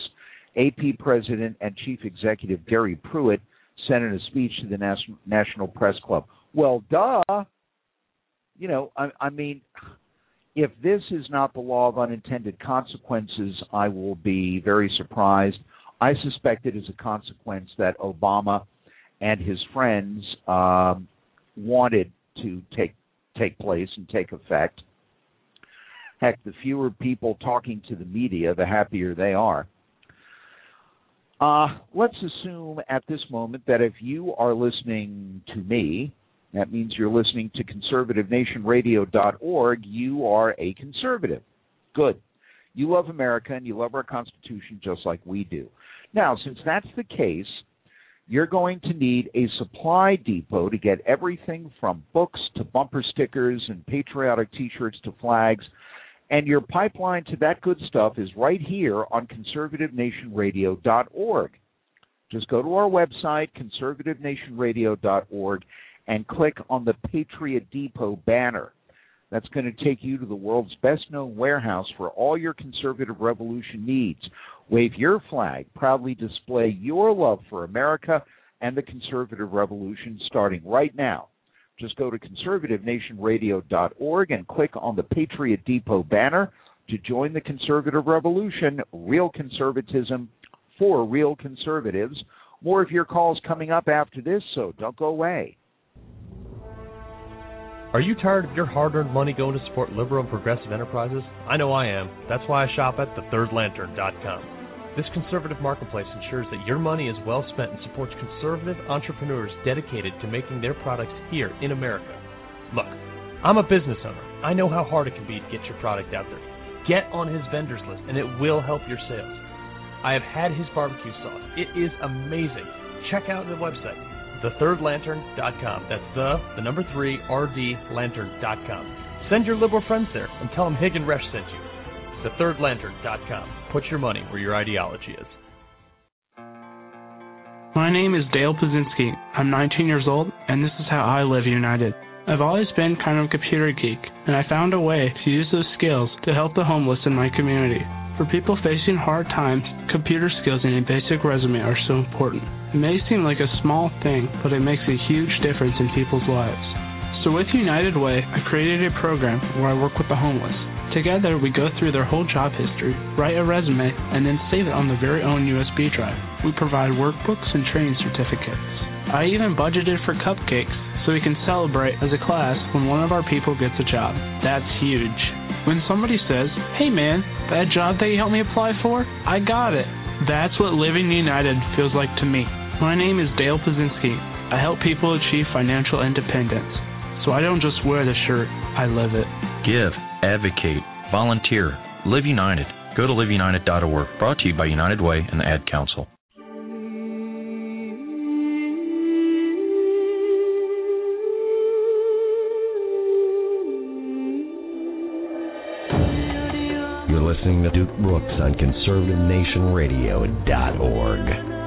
A P President and Chief Executive Gary Pruitt said in a speech to the Nas- National Press Club. Well, duh. You know, I, I mean, if this is not the law of unintended consequences, I will be very surprised. I suspect it is a consequence that Obama and his friends um, wanted to take take place and take effect. Heck, the fewer people talking to the media, the happier they are. Uh, let's assume at this moment that if you are listening to me, that means you're listening to conservative nation radio dot org, you are a conservative. Good. You love America and you love our Constitution just like we do. Now, since that's the case, you're going to need a supply depot to get everything from books to bumper stickers and patriotic T-shirts to flags. And your pipeline to that good stuff is right here on conservative nation radio dot org. Just go to our website, conservative nation radio dot org, and click on the Patriot Depot banner. That's going to take you to the world's best-known warehouse for all your conservative revolution needs. Wave your flag, proudly display your love for America and the conservative revolution starting right now. Just go to conservative nation radio dot org and click on the Patriot Depot banner to join the conservative revolution, real conservatism for real conservatives. More of your calls coming up after this, so don't go away. Are you tired of your hard-earned money going to support liberal and progressive enterprises? I know I am. That's why I shop at the third lantern dot com. This conservative marketplace ensures that your money is well spent and supports conservative entrepreneurs dedicated to making their products here in America. Look, I'm a business owner. I know how hard it can be to get your product out there. Get on his vendors list, and it will help your sales. I have had his barbecue sauce. It is amazing. Check out the website, the third lantern dot com. That's the, the number three, R D lantern dot com. Send your liberal friends there and tell them Hig and Resch sent you. the third lantern dot com. Put your money where your ideology is. My name is Dale Pazinski. I'm nineteen years old, and this is how I live united. I've always been kind of a computer geek, and I found a way to use those skills to help the homeless in my community. For people facing hard times, computer skills and a basic resume are so important. It may seem like a small thing, but it makes a huge difference in people's lives. So with United Way, I created a program where I work with the homeless. Together, we go through their whole job history, write a resume, and then save it on their very own U S B drive. We provide workbooks and training certificates. I even budgeted for cupcakes so we can celebrate as a class when one of our people gets a job. That's huge. When somebody says, "Hey man, that job that you helped me apply for, I got it." That's what living united feels like to me. My name is Dale Pazinski. I help people achieve financial independence. So I don't just wear the shirt, I live it. Give, advocate, volunteer, live united. Go to live united dot org. Brought to you by United Way and the Ad Council. You're listening to Duke Brooks on conservative nation radio dot org.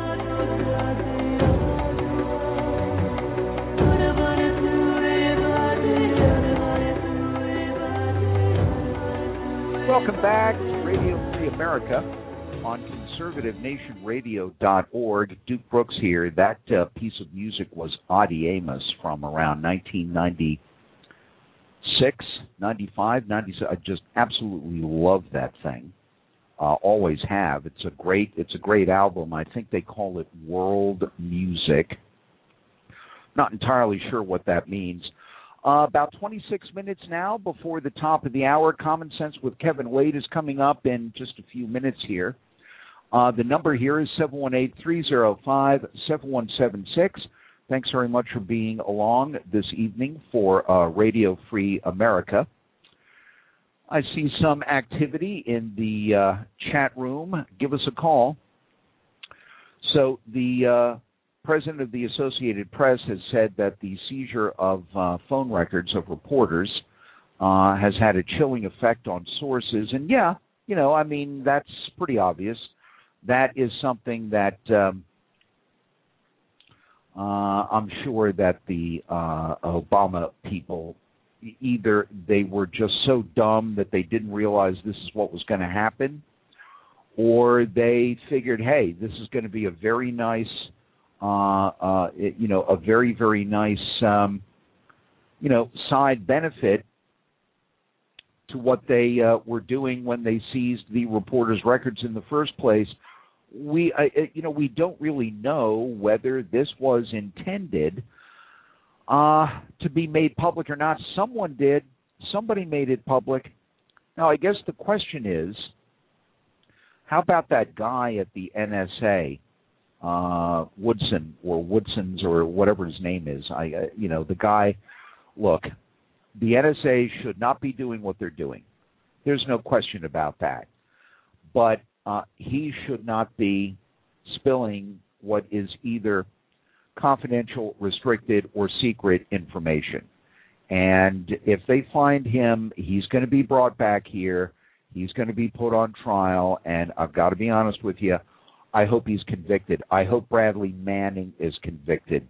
Welcome back to Radio Free America on conservative nation radio dot org. Duke Brooks here. That uh, piece of music was Audie Amos from around nineteen ninety-six, ninety-five, ninety-six. I just absolutely love that thing. Uh, always have. It's a great. It's a great album. I think they call it world music. Not entirely sure what that means. Uh, about twenty-six minutes now before the top of the hour. Common Sense with Kevin Wade is coming up in just a few minutes here. Uh, the number here is seven one eight, three oh five, seven one seven six. Thanks very much for being along this evening for uh, Radio Free America. I see some activity in the uh, chat room. Give us a call. So the... Uh, President of the Associated Press has said that the seizure of uh, phone records of reporters uh, has had a chilling effect on sources. And, yeah, you know, I mean, that's pretty obvious. That is something that um, uh, I'm sure that the uh, Obama people, either they were just so dumb that they didn't realize this is what was going to happen, or they figured, hey, this is going to be a very nice, uh, uh, it, you know, a very, very nice, um, you know, side benefit to what they uh, were doing when they seized the reporters' records in the first place. We, uh, you know, we don't really know whether this was intended uh, to be made public or not. Someone did. Somebody made it public. Now, I guess the question is, how about that guy at the N S A, uh, Woodson or Woodson's or whatever his name is? I, uh, you know, the guy. Look, the N S A should not be doing what they're doing. There's no question about that. But uh, he should not be spilling what is either confidential, restricted, or secret information. And if they find him, he's going to be brought back here. He's going to be put on trial. And I've got to be honest with you, I hope he's convicted. I hope Bradley Manning is convicted.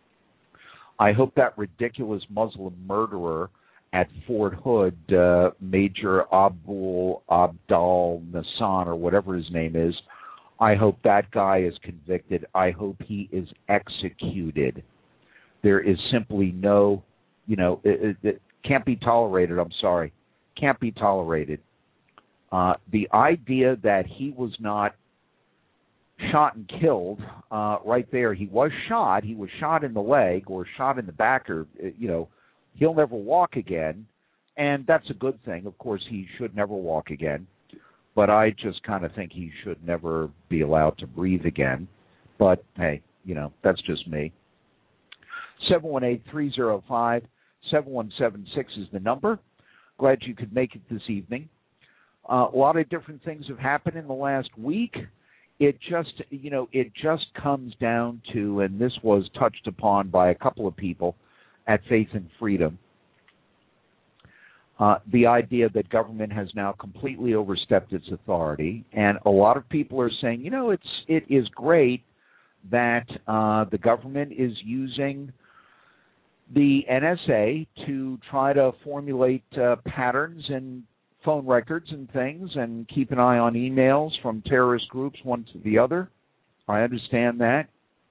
I hope that ridiculous Muslim murderer at Fort Hood, uh, Major Abul Abdal Nassan, or whatever his name is, I hope that guy is convicted. I hope he is executed. There is simply no, you know, it, it, it can't be tolerated. I'm sorry. Can't be tolerated. Uh, the idea that he was not shot and killed uh, right there. He was shot. He was shot in the leg or shot in the back, or, you know, he'll never walk again. And that's a good thing. Of course, he should never walk again. But I just kind of think he should never be allowed to breathe again. But, hey, you know, that's just me. seven one eight, three oh five, seven one seven six is the number. Glad you could make it this evening. Uh, a lot of different things have happened in the last week. It just, you know, it just comes down to, and this was touched upon by a couple of people at Faith and Freedom, uh, the idea that government has now completely overstepped its authority. And a lot of people are saying, you know, it's it is great that uh, the government is using the N S A to try to formulate uh, patterns and phone records and things and keep an eye on emails from terrorist groups, one to the other. I understand that.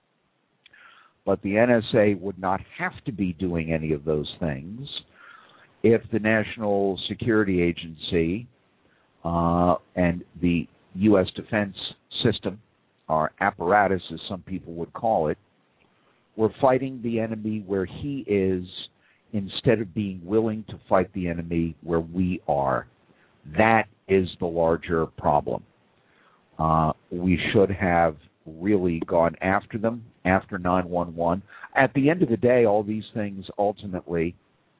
But the N S A would not have to be doing any of those things if the National Security Agency uh, and the U S defense system, or apparatus as some people would call it, were fighting the enemy where he is instead of being willing to fight the enemy where we are. That is the larger problem. Uh, we should have really gone after them after nine one one. At the end of the day, all these things ultimately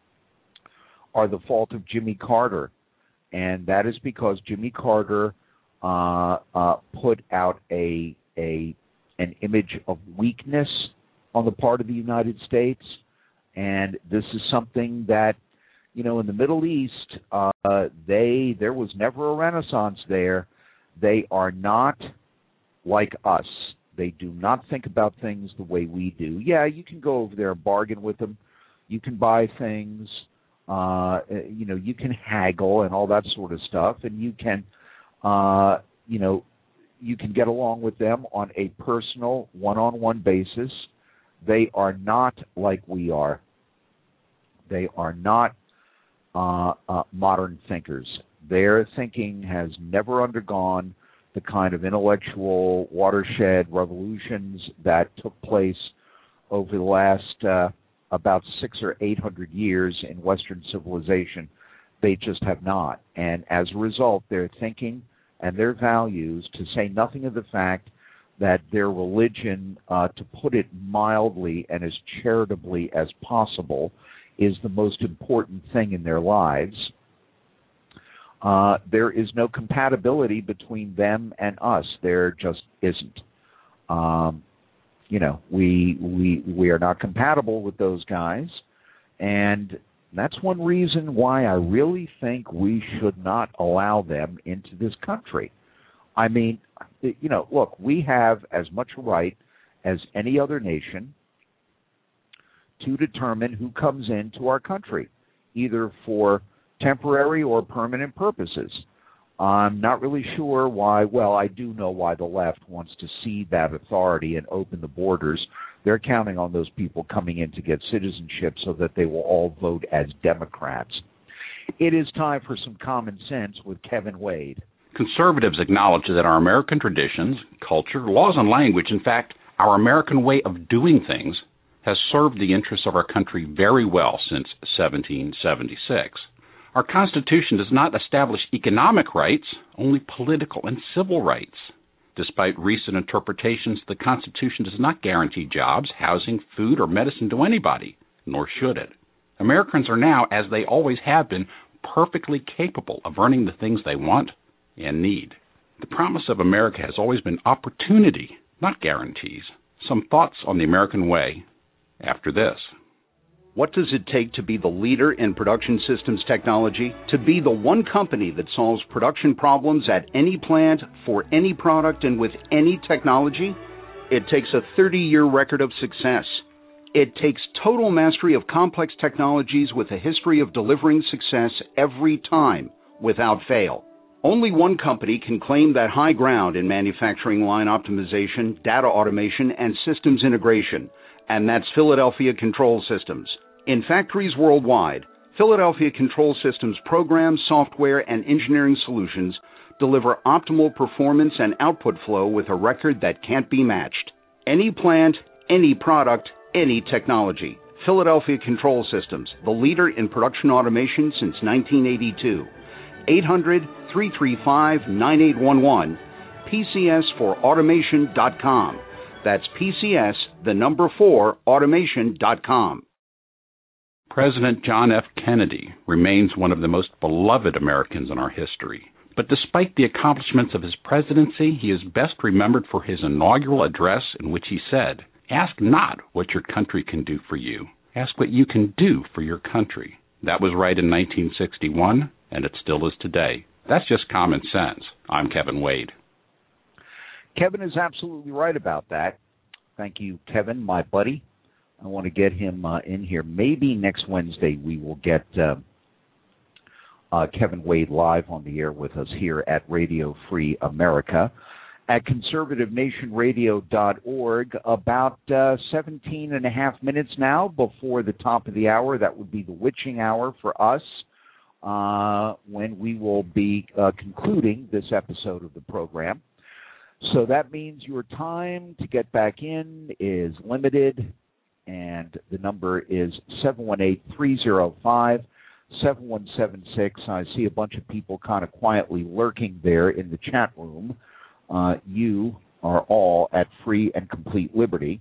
are the fault of Jimmy Carter, and that is because Jimmy Carter uh, uh, put out a a an image of weakness on the part of the United States, and this is something that, you know, in the Middle East, uh, they there was never a renaissance there. They are not like us. They do not think about things the way we do. Yeah, you can go over there and bargain with them. You can buy things. Uh, you know, you can haggle and all that sort of stuff, and you can, uh, you know, you can get along with them on a personal, one-on-one basis. They are not like we are. They are not Uh, uh, modern thinkers. Their thinking has never undergone the kind of intellectual watershed revolutions that took place over the last uh, about six or eight hundred years in Western civilization. They just have not. And as a result, their thinking and their values, to say nothing of the fact that their religion, uh, to put it mildly and as charitably as possible, is the most important thing in their lives. Uh, there is no compatibility between them and us. There just isn't. Um, you know, we we we are not compatible with those guys, and that's one reason why I really think we should not allow them into this country. I mean, you know, look, we have as much right as any other nation to determine who comes into our country, either for temporary or permanent purposes. I'm not really sure why. Well, I do know why the left wants to cede that authority and open the borders. They're counting on those people coming in to get citizenship so that they will all vote as Democrats. It is time for some common sense with Kevin Wade. Conservatives acknowledge that our American traditions, culture, laws, and language, in fact, our American way of doing things, has served the interests of our country very well since seventeen seventy-six. Our Constitution does not establish economic rights, only political and civil rights. Despite recent interpretations, the Constitution does not guarantee jobs, housing, food, or medicine to anybody, nor should it. Americans are now, as they always have been, perfectly capable of earning the things they want and need. The promise of America has always been opportunity, not guarantees. Some thoughts on the American way after this. What does it take to be the leader in production systems technology? To be the one company that solves production problems at any plant, for any product, and with any technology? It takes a thirty-year record of success. It takes total mastery of complex technologies with a history of delivering success every time, without fail. Only one company can claim that high ground in manufacturing line optimization, data automation, and systems integration, and that's Philadelphia Control Systems. In factories worldwide, Philadelphia Control Systems programs, software, and engineering solutions deliver optimal performance and output flow with a record that can't be matched. Any plant, any product, any technology. Philadelphia Control Systems, the leader in production automation since nineteen eighty-two. eight hundred, three three five, nine eight one one, P C S for automation dot com. That's P C S, the number four, automation dot com. President John F. Kennedy remains one of the most beloved Americans in our history. But despite the accomplishments of his presidency, he is best remembered for his inaugural address in which he said, "Ask not what your country can do for you. Ask what you can do for your country." That was right in nineteen sixty-one, and it still is today. That's just common sense. I'm Kevin Wade. Kevin is absolutely right about that. Thank you, Kevin, my buddy. I want to get him uh, in here. Maybe next Wednesday we will get uh, uh, Kevin Wade live on the air with us here at Radio Free America at conservative nation radio dot org. About uh, seventeen and a half minutes now before the top of the hour. That would be the witching hour for us uh, when we will be uh, concluding this episode of the program. So that means your time to get back in is limited. And the number is seven one eight, three oh five, seven one seven six. I see a bunch of people kind of quietly lurking there in the chat room. Uh, you are all at free and complete liberty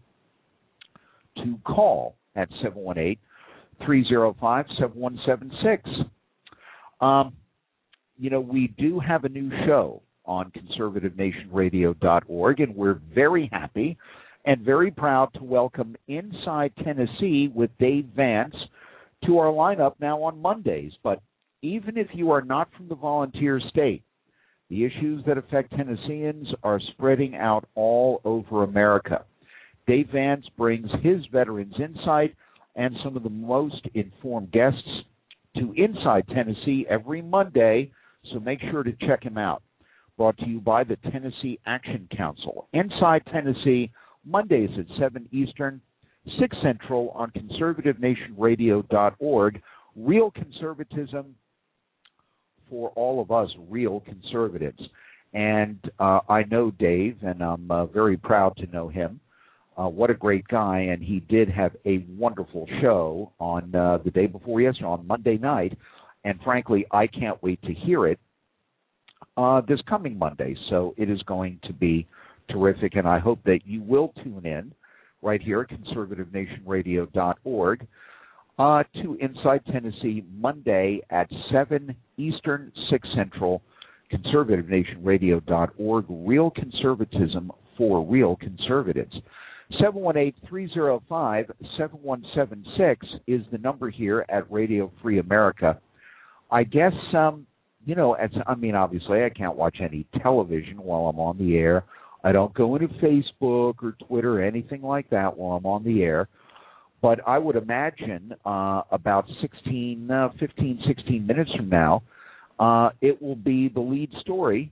to call at seven one eight, three oh five, seven one seven six. Um, you know, we do have a new show on conservative nation radio dot org, and we're very happy and very proud to welcome Inside Tennessee with Dave Vance to our lineup now on Mondays. But even if you are not from the volunteer state, the issues that affect Tennesseans are spreading out all over America. Dave Vance brings his veterans' insight and some of the most informed guests to Inside Tennessee every Monday, so make sure to check him out. Brought to you by the Tennessee Action Council. Inside Tennessee, Mondays at seven Eastern, six Central on conservative nation radio dot org. Real conservatism for all of us real conservatives. And uh, I know Dave, and I'm uh, very proud to know him. Uh, what a great guy, and he did have a wonderful show on uh, the day before yesterday, on Monday night, and frankly, I can't wait to hear it uh, this coming Monday. So it is going to be terrific, and I hope that you will tune in right here at conservative nation radio dot org uh, to Inside Tennessee Monday at seven Eastern, six Central, conservative nation radio dot org. Real conservatism for real conservatives. seven one eight, three oh five, seven one seven six is the number here at Radio Free America. I guess, um, you know, as, I mean, obviously I can't watch any television while I'm on the air. I don't go into Facebook or Twitter or anything like that while I'm on the air. But I would imagine uh, about sixteen, uh, fifteen, sixteen minutes from now, uh, it will be the lead story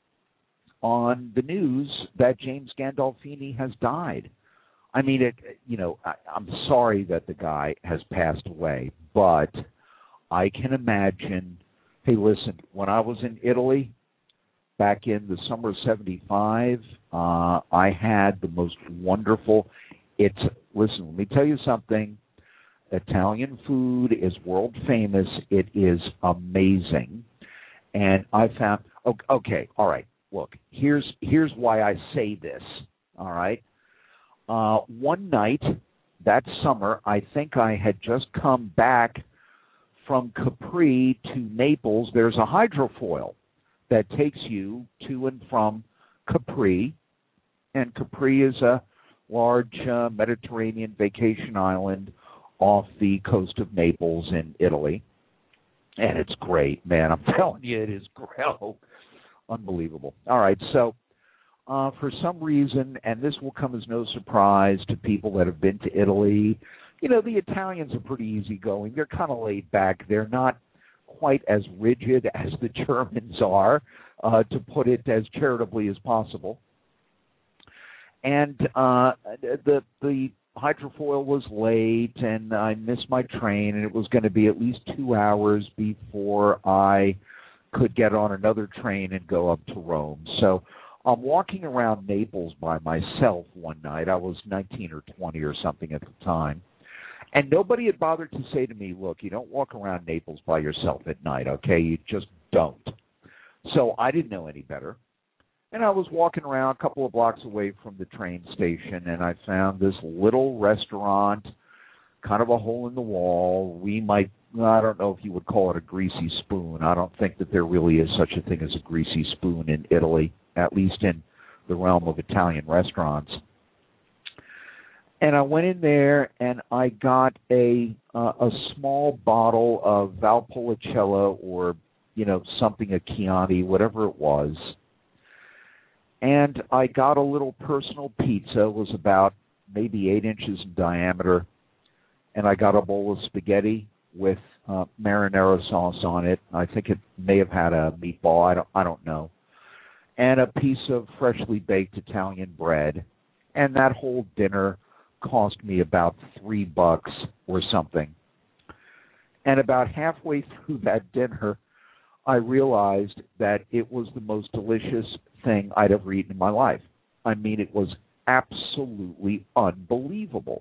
on the news that James Gandolfini has died. I mean, it. You know, I, I'm sorry that the guy has passed away, but I can imagine. Hey, listen, when I was in Italy back in the summer of seventy-five, uh, I had the most wonderful. It's listen. Let me tell you something. Italian food is world famous. It is amazing, and I found. Okay, all right. Look, here's here's why I say this. All right. Uh, one night that summer, I think I had just come back from Capri to Naples. There's a hydrofoil that takes you to and from Capri, and Capri is a large uh, Mediterranean vacation island off the coast of Naples in Italy, and it's great, man. I'm telling you, it is great. Unbelievable. All right, so uh, for some reason, and this will come as no surprise to people that have been to Italy, you know, the Italians are pretty easygoing. They're kind of laid back. They're not quite as rigid as the Germans are, uh, to put it as charitably as possible. And uh, the the hydrofoil was late, and I missed my train, and it was going to be at least two hours before I could get on another train and go up to Rome. So I'm walking around Naples by myself one night. I was nineteen or twenty or something at the time. And nobody had bothered to say to me, look, you don't walk around Naples by yourself at night, okay? You just don't. So I didn't know any better. And I was walking around a couple of blocks away from the train station, and I found this little restaurant, kind of a hole in the wall. We might, I don't know if you would call it a greasy spoon. I don't think that there really is such a thing as a greasy spoon in Italy, at least in the realm of Italian restaurants. And I went in there and I got a uh, a small bottle of Valpolicella, or, you know, something, a Chianti, whatever it was. And I got a little personal pizza. It was about maybe eight inches in diameter. And I got a bowl of spaghetti with uh, marinara sauce on it. I think it may have had a meatball. I don't, I don't know. And a piece of freshly baked Italian bread. And that whole dinner cost me about three bucks or something. And about halfway through that dinner, I realized that it was the most delicious thing I'd ever eaten in my life. I mean, it was absolutely unbelievable.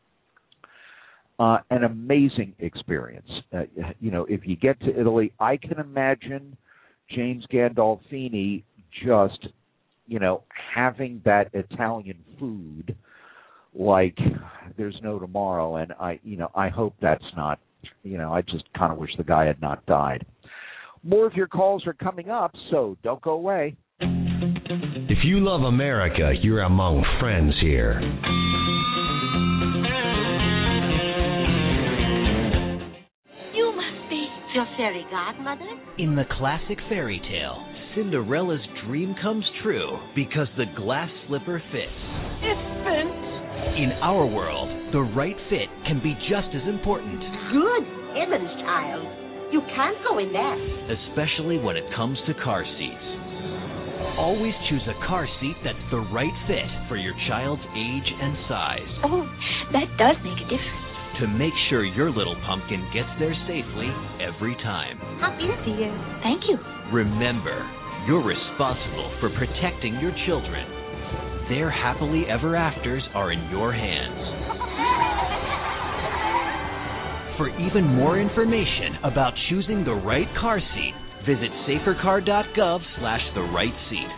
Uh, an amazing experience. Uh, you know, if you get to Italy, I can imagine James Gandolfini just, you know, having that Italian food like there's no tomorrow. And I, you know, I hope that's not, you know, I just kind of wish the guy had not died. More of your calls are coming up, so don't go away. If you love America, you're among friends here. You must be your fairy godmother? In the classic fairy tale, Cinderella's dream comes true because the glass slipper fits. It fits. In our world, the right fit can be just as important. Good heavens, child. You can't go in that. Especially when it comes to car seats. Always choose a car seat that's the right fit for your child's age and size. Oh, that does make a difference. To make sure your little pumpkin gets there safely every time. How easy is. Thank you. Remember, you're responsible for protecting your children. Their happily ever afters are in your hands. For even more information about choosing the right car seat, visit safercar.gov slash the right seat.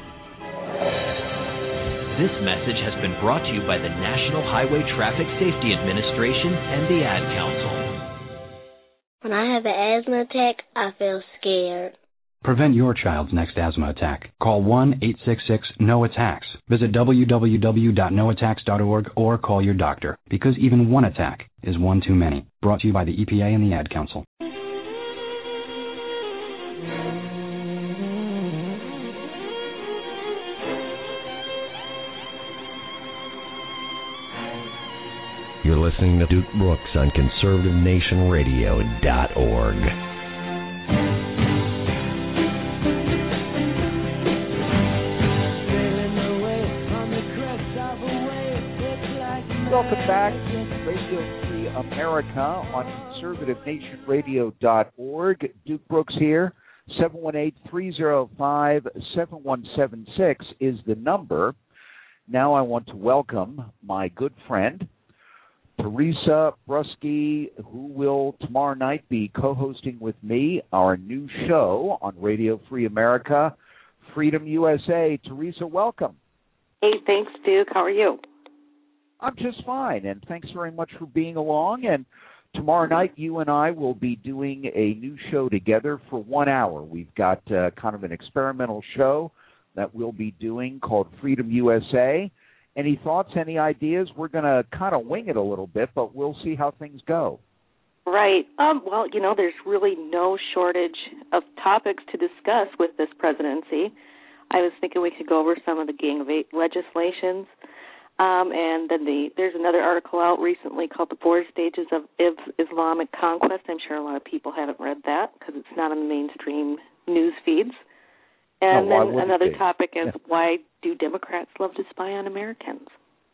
This message has been brought to you by the National Highway Traffic Safety Administration and the Ad Council. When I have an asthma attack, I feel scared. Prevent your child's next asthma attack. Call one eight six six N O attacks. Visit w w w dot no attacks dot org or call your doctor, because even one attack is one too many. Brought to you by the E P A and the Ad Council. You're listening to Duke Brooks on conservative nation radio dot org. back. Radio Free America on conservative nation radio dot org. Duke Brooks here. seven one eight, three oh five, seven one seven six is the number. Now I want to welcome my good friend, Teresa Bruschi, who will tomorrow night be co-hosting with me our new show on Radio Free America, Freedom U S A. Teresa, welcome. Hey, thanks, Duke. How are you? I'm just fine, and thanks very much for being along. And tomorrow night, you and I will be doing a new show together for one hour. We've got uh, kind of an experimental show that we'll be doing called Freedom U S A. Any thoughts, any ideas? We're going to kind of wing it a little bit, but we'll see how things go. Right. Um, well, you know, there's really no shortage of topics to discuss with this presidency. I was thinking we could go over some of the Gang of Eight legislations. Um, and then the, there's another article out recently called The Four Stages of Islamic Conquest. I'm sure a lot of people haven't read that because it's not on the mainstream news feeds. And no, then another they? topic is yeah. why do Democrats love to spy on Americans?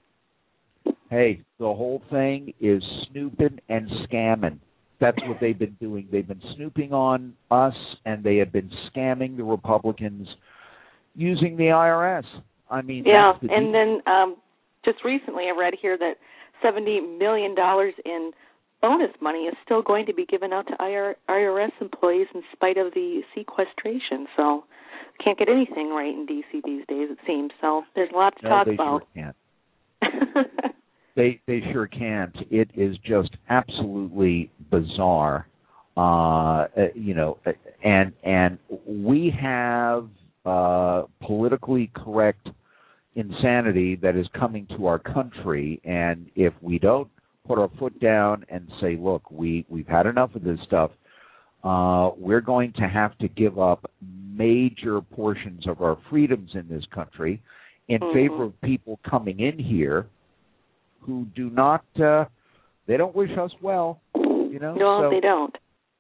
Hey, the whole thing is snooping and scamming. That's what they've been doing. They've been snooping on us, and they have been scamming the Republicans using the I R S. I mean, yeah, that's the and then um, just recently I read here that seventy million dollars in bonus money is still going to be given out to I R S employees in spite of the sequestration. So can't get anything right in D C these days, it seems. So there's a lot to no, talk they about. Sure can't. they they sure can't. It is just absolutely bizarre. Uh, you know, and and we have uh, politically correct insanity that is coming to our country, and if we don't put our foot down and say, look, we, we've had enough of this stuff, uh, we're going to have to give up major portions of our freedoms in this country in mm-hmm. favor of people coming in here who do not, uh, they don't wish us well, you know? No, so they don't.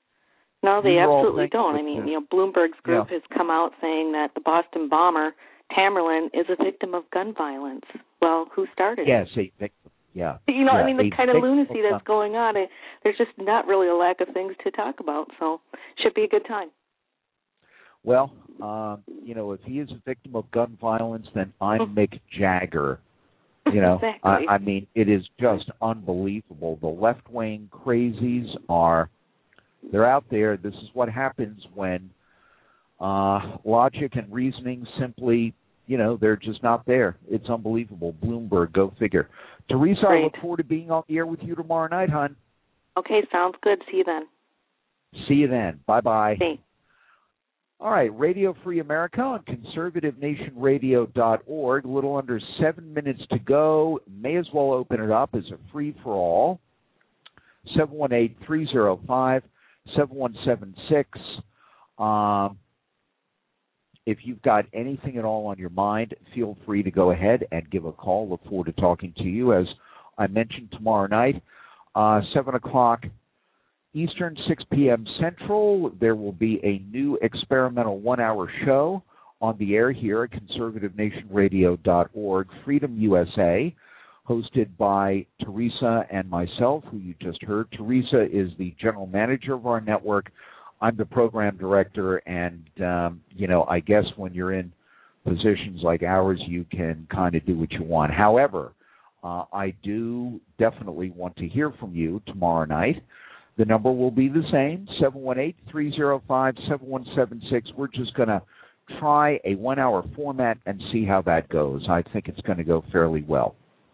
No, they absolutely don't. I mean, the, you know, Bloomberg's group yeah. has come out saying that the Boston bomber, Tamerlan, is a victim of gun violence. Well, who started yes, it? Yes, yeah. You know, yeah, I mean, the kind of lunacy of that's going on, it, there's just not really a lack of things to talk about, so should be a good time. Well, um, you know, if he is a victim of gun violence, then I'm Mick Jagger. You know, exactly. I, I mean, it is just unbelievable. The left-wing crazies are, they're out there. This is what happens when uh, logic and reasoning simply, you know, they're just not there. It's unbelievable. Bloomberg, go figure. Teresa, Great. I look forward to being on the air with you tomorrow night, hon. Okay, sounds good. See you then. See you then. Bye-bye. Thanks. All right, Radio Free America on conservative nation radio dot org. A little under seven minutes to go. May as well open it up as a free-for-all. seven one eight, three oh five, seven one seven six. Um, if you've got anything at all on your mind, feel free to go ahead and give a call. Look forward to talking to you. As I mentioned, tomorrow night, uh, seven o'clock Eastern, six p.m. Central, there will be a new experimental one-hour show on the air here at conservative nation radio dot org, Freedom U S A, hosted by Teresa and myself, who you just heard. Teresa is the general manager of our network. I'm the program director, and, um, you know, I guess when you're in positions like ours, you can kind of do what you want. However, uh, I do definitely want to hear from you tomorrow night. The number will be the same, seven one eight, three oh five, seven one seven six. We're just going to try a one-hour format and see how that goes. I think it's going to go fairly well.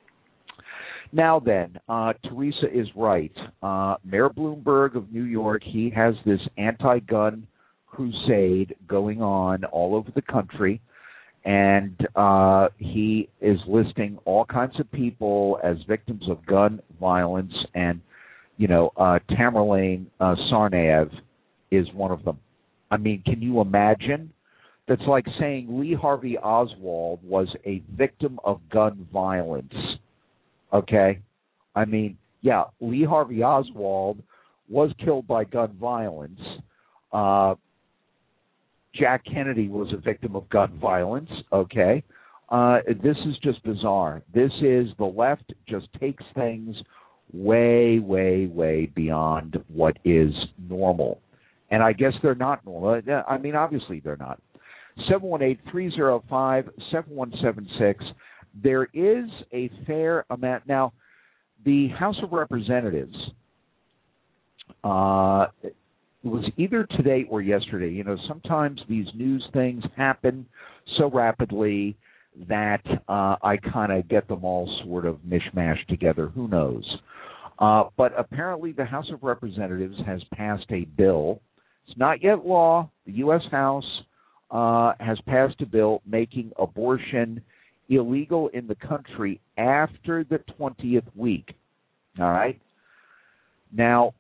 Now then, uh, Teresa is right. Uh, Mayor Bloomberg of New York, he has this anti-gun crusade going on all over the country, and uh, he is listing all kinds of people as victims of gun violence, and you know, uh, Tamerlan uh, Tsarnaev is one of them. I mean, can you imagine? That's like saying Lee Harvey Oswald was a victim of gun violence. Okay? I mean, yeah, Lee Harvey Oswald was killed by gun violence. Uh, Jack Kennedy was a victim of gun violence. Okay? Uh, this is just bizarre. This is the left just takes things way, way, way beyond what is normal. And I guess they're not normal. I mean, obviously they're not. seven one eight, three oh five, seven one seven six. There is a fair amount. Now, the House of Representatives, uh, it was either today or yesterday. You know, sometimes these news things happen so rapidly that uh, I kind of get them all sort of mishmashed together. Who knows? Uh, but apparently the House of Representatives has passed a bill. It's not yet law. The U S House uh, has passed a bill making abortion illegal in the country after the twentieth week. All right? Now,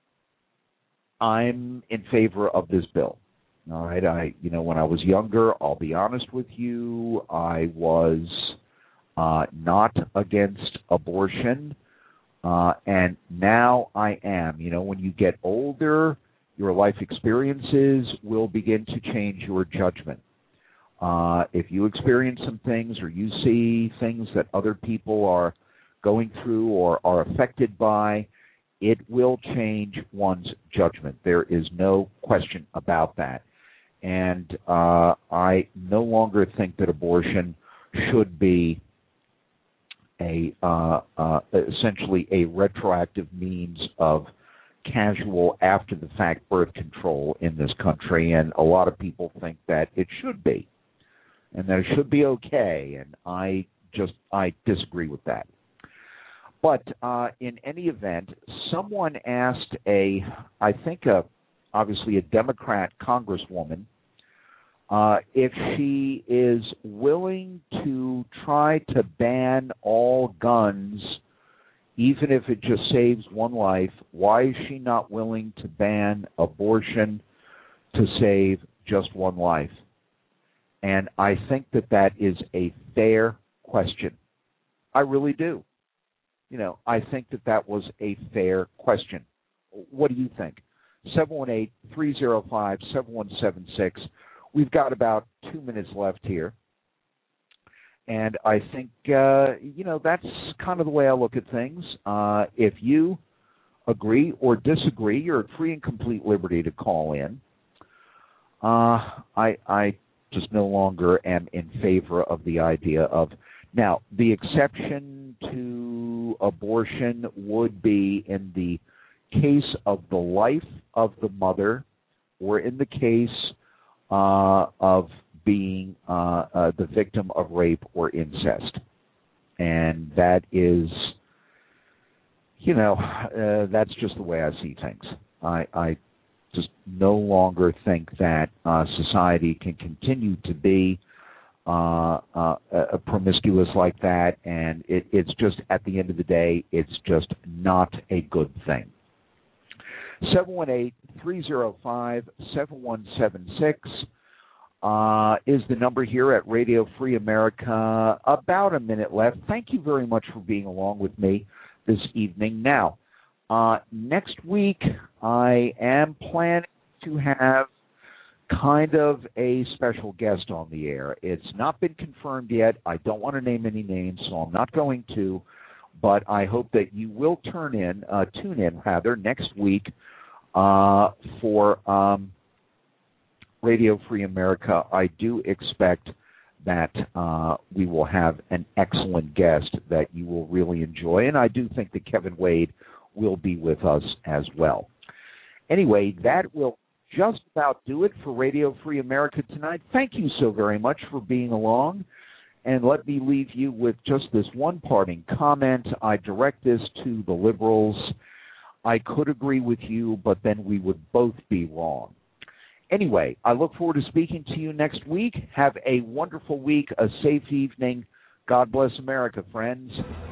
I'm in favor of this bill. All right, I, you know, when I was younger, I'll be honest with you, I was uh, not against abortion, uh, and now I am. You know, when you get older, your life experiences will begin to change your judgment. Uh, if you experience some things or you see things that other people are going through or are affected by, it will change one's judgment. There is no question about that. And uh, I no longer think that abortion should be a uh, uh, essentially a retroactive means of casual after-the-fact birth control in this country. And a lot of people think that it should be, and that it should be okay. And I just I disagree with that. But uh, in any event, someone asked a, I think a, obviously a Democrat congresswoman, uh, if she is willing to try to ban all guns, even if it just saves one life. Why is she not willing to ban abortion to save just one life? And I think that that is a fair question. I really do. You know, I think that that was a fair question. What do you think? seven one eight, three oh five, seven one seven six. We've got about two minutes left here. And I think, uh, you know, that's kind of the way I look at things. Uh, if you agree or disagree, you're at free and complete liberty to call in. Uh, I, I just no longer am in favor of the idea of... Now, the exception to abortion would be in the case of the life of the mother or in the case uh, of being uh, uh, the victim of rape or incest. And that is, you know, uh, that's just the way I see things. I, I just no longer think that uh, society can continue to be Uh, uh, uh, promiscuous like that, and it, it's just, at the end of the day, it's just not a good thing. seven one eight, three oh five, seven one seven six uh, is the number here at Radio Free America. About a minute left. Thank you very much for being along with me this evening. Now, uh, next week, I am planning to have kind of a special guest on the air. It's not been confirmed yet. I don't want to name any names, so I'm not going to, but I hope that you will turn in, uh, tune in, rather, next week uh, for um, Radio Free America. I do expect that uh, we will have an excellent guest that you will really enjoy, and I do think that Kevin Wade will be with us as well. Anyway, that will just about do it for Radio Free America tonight. Thank you so very much for being along. And let me leave you with just this one parting comment. I direct this to the liberals. I could agree with you, but then we would both be wrong. Anyway, I look forward to speaking to you next week. Have a wonderful week, a safe evening. God bless America, friends.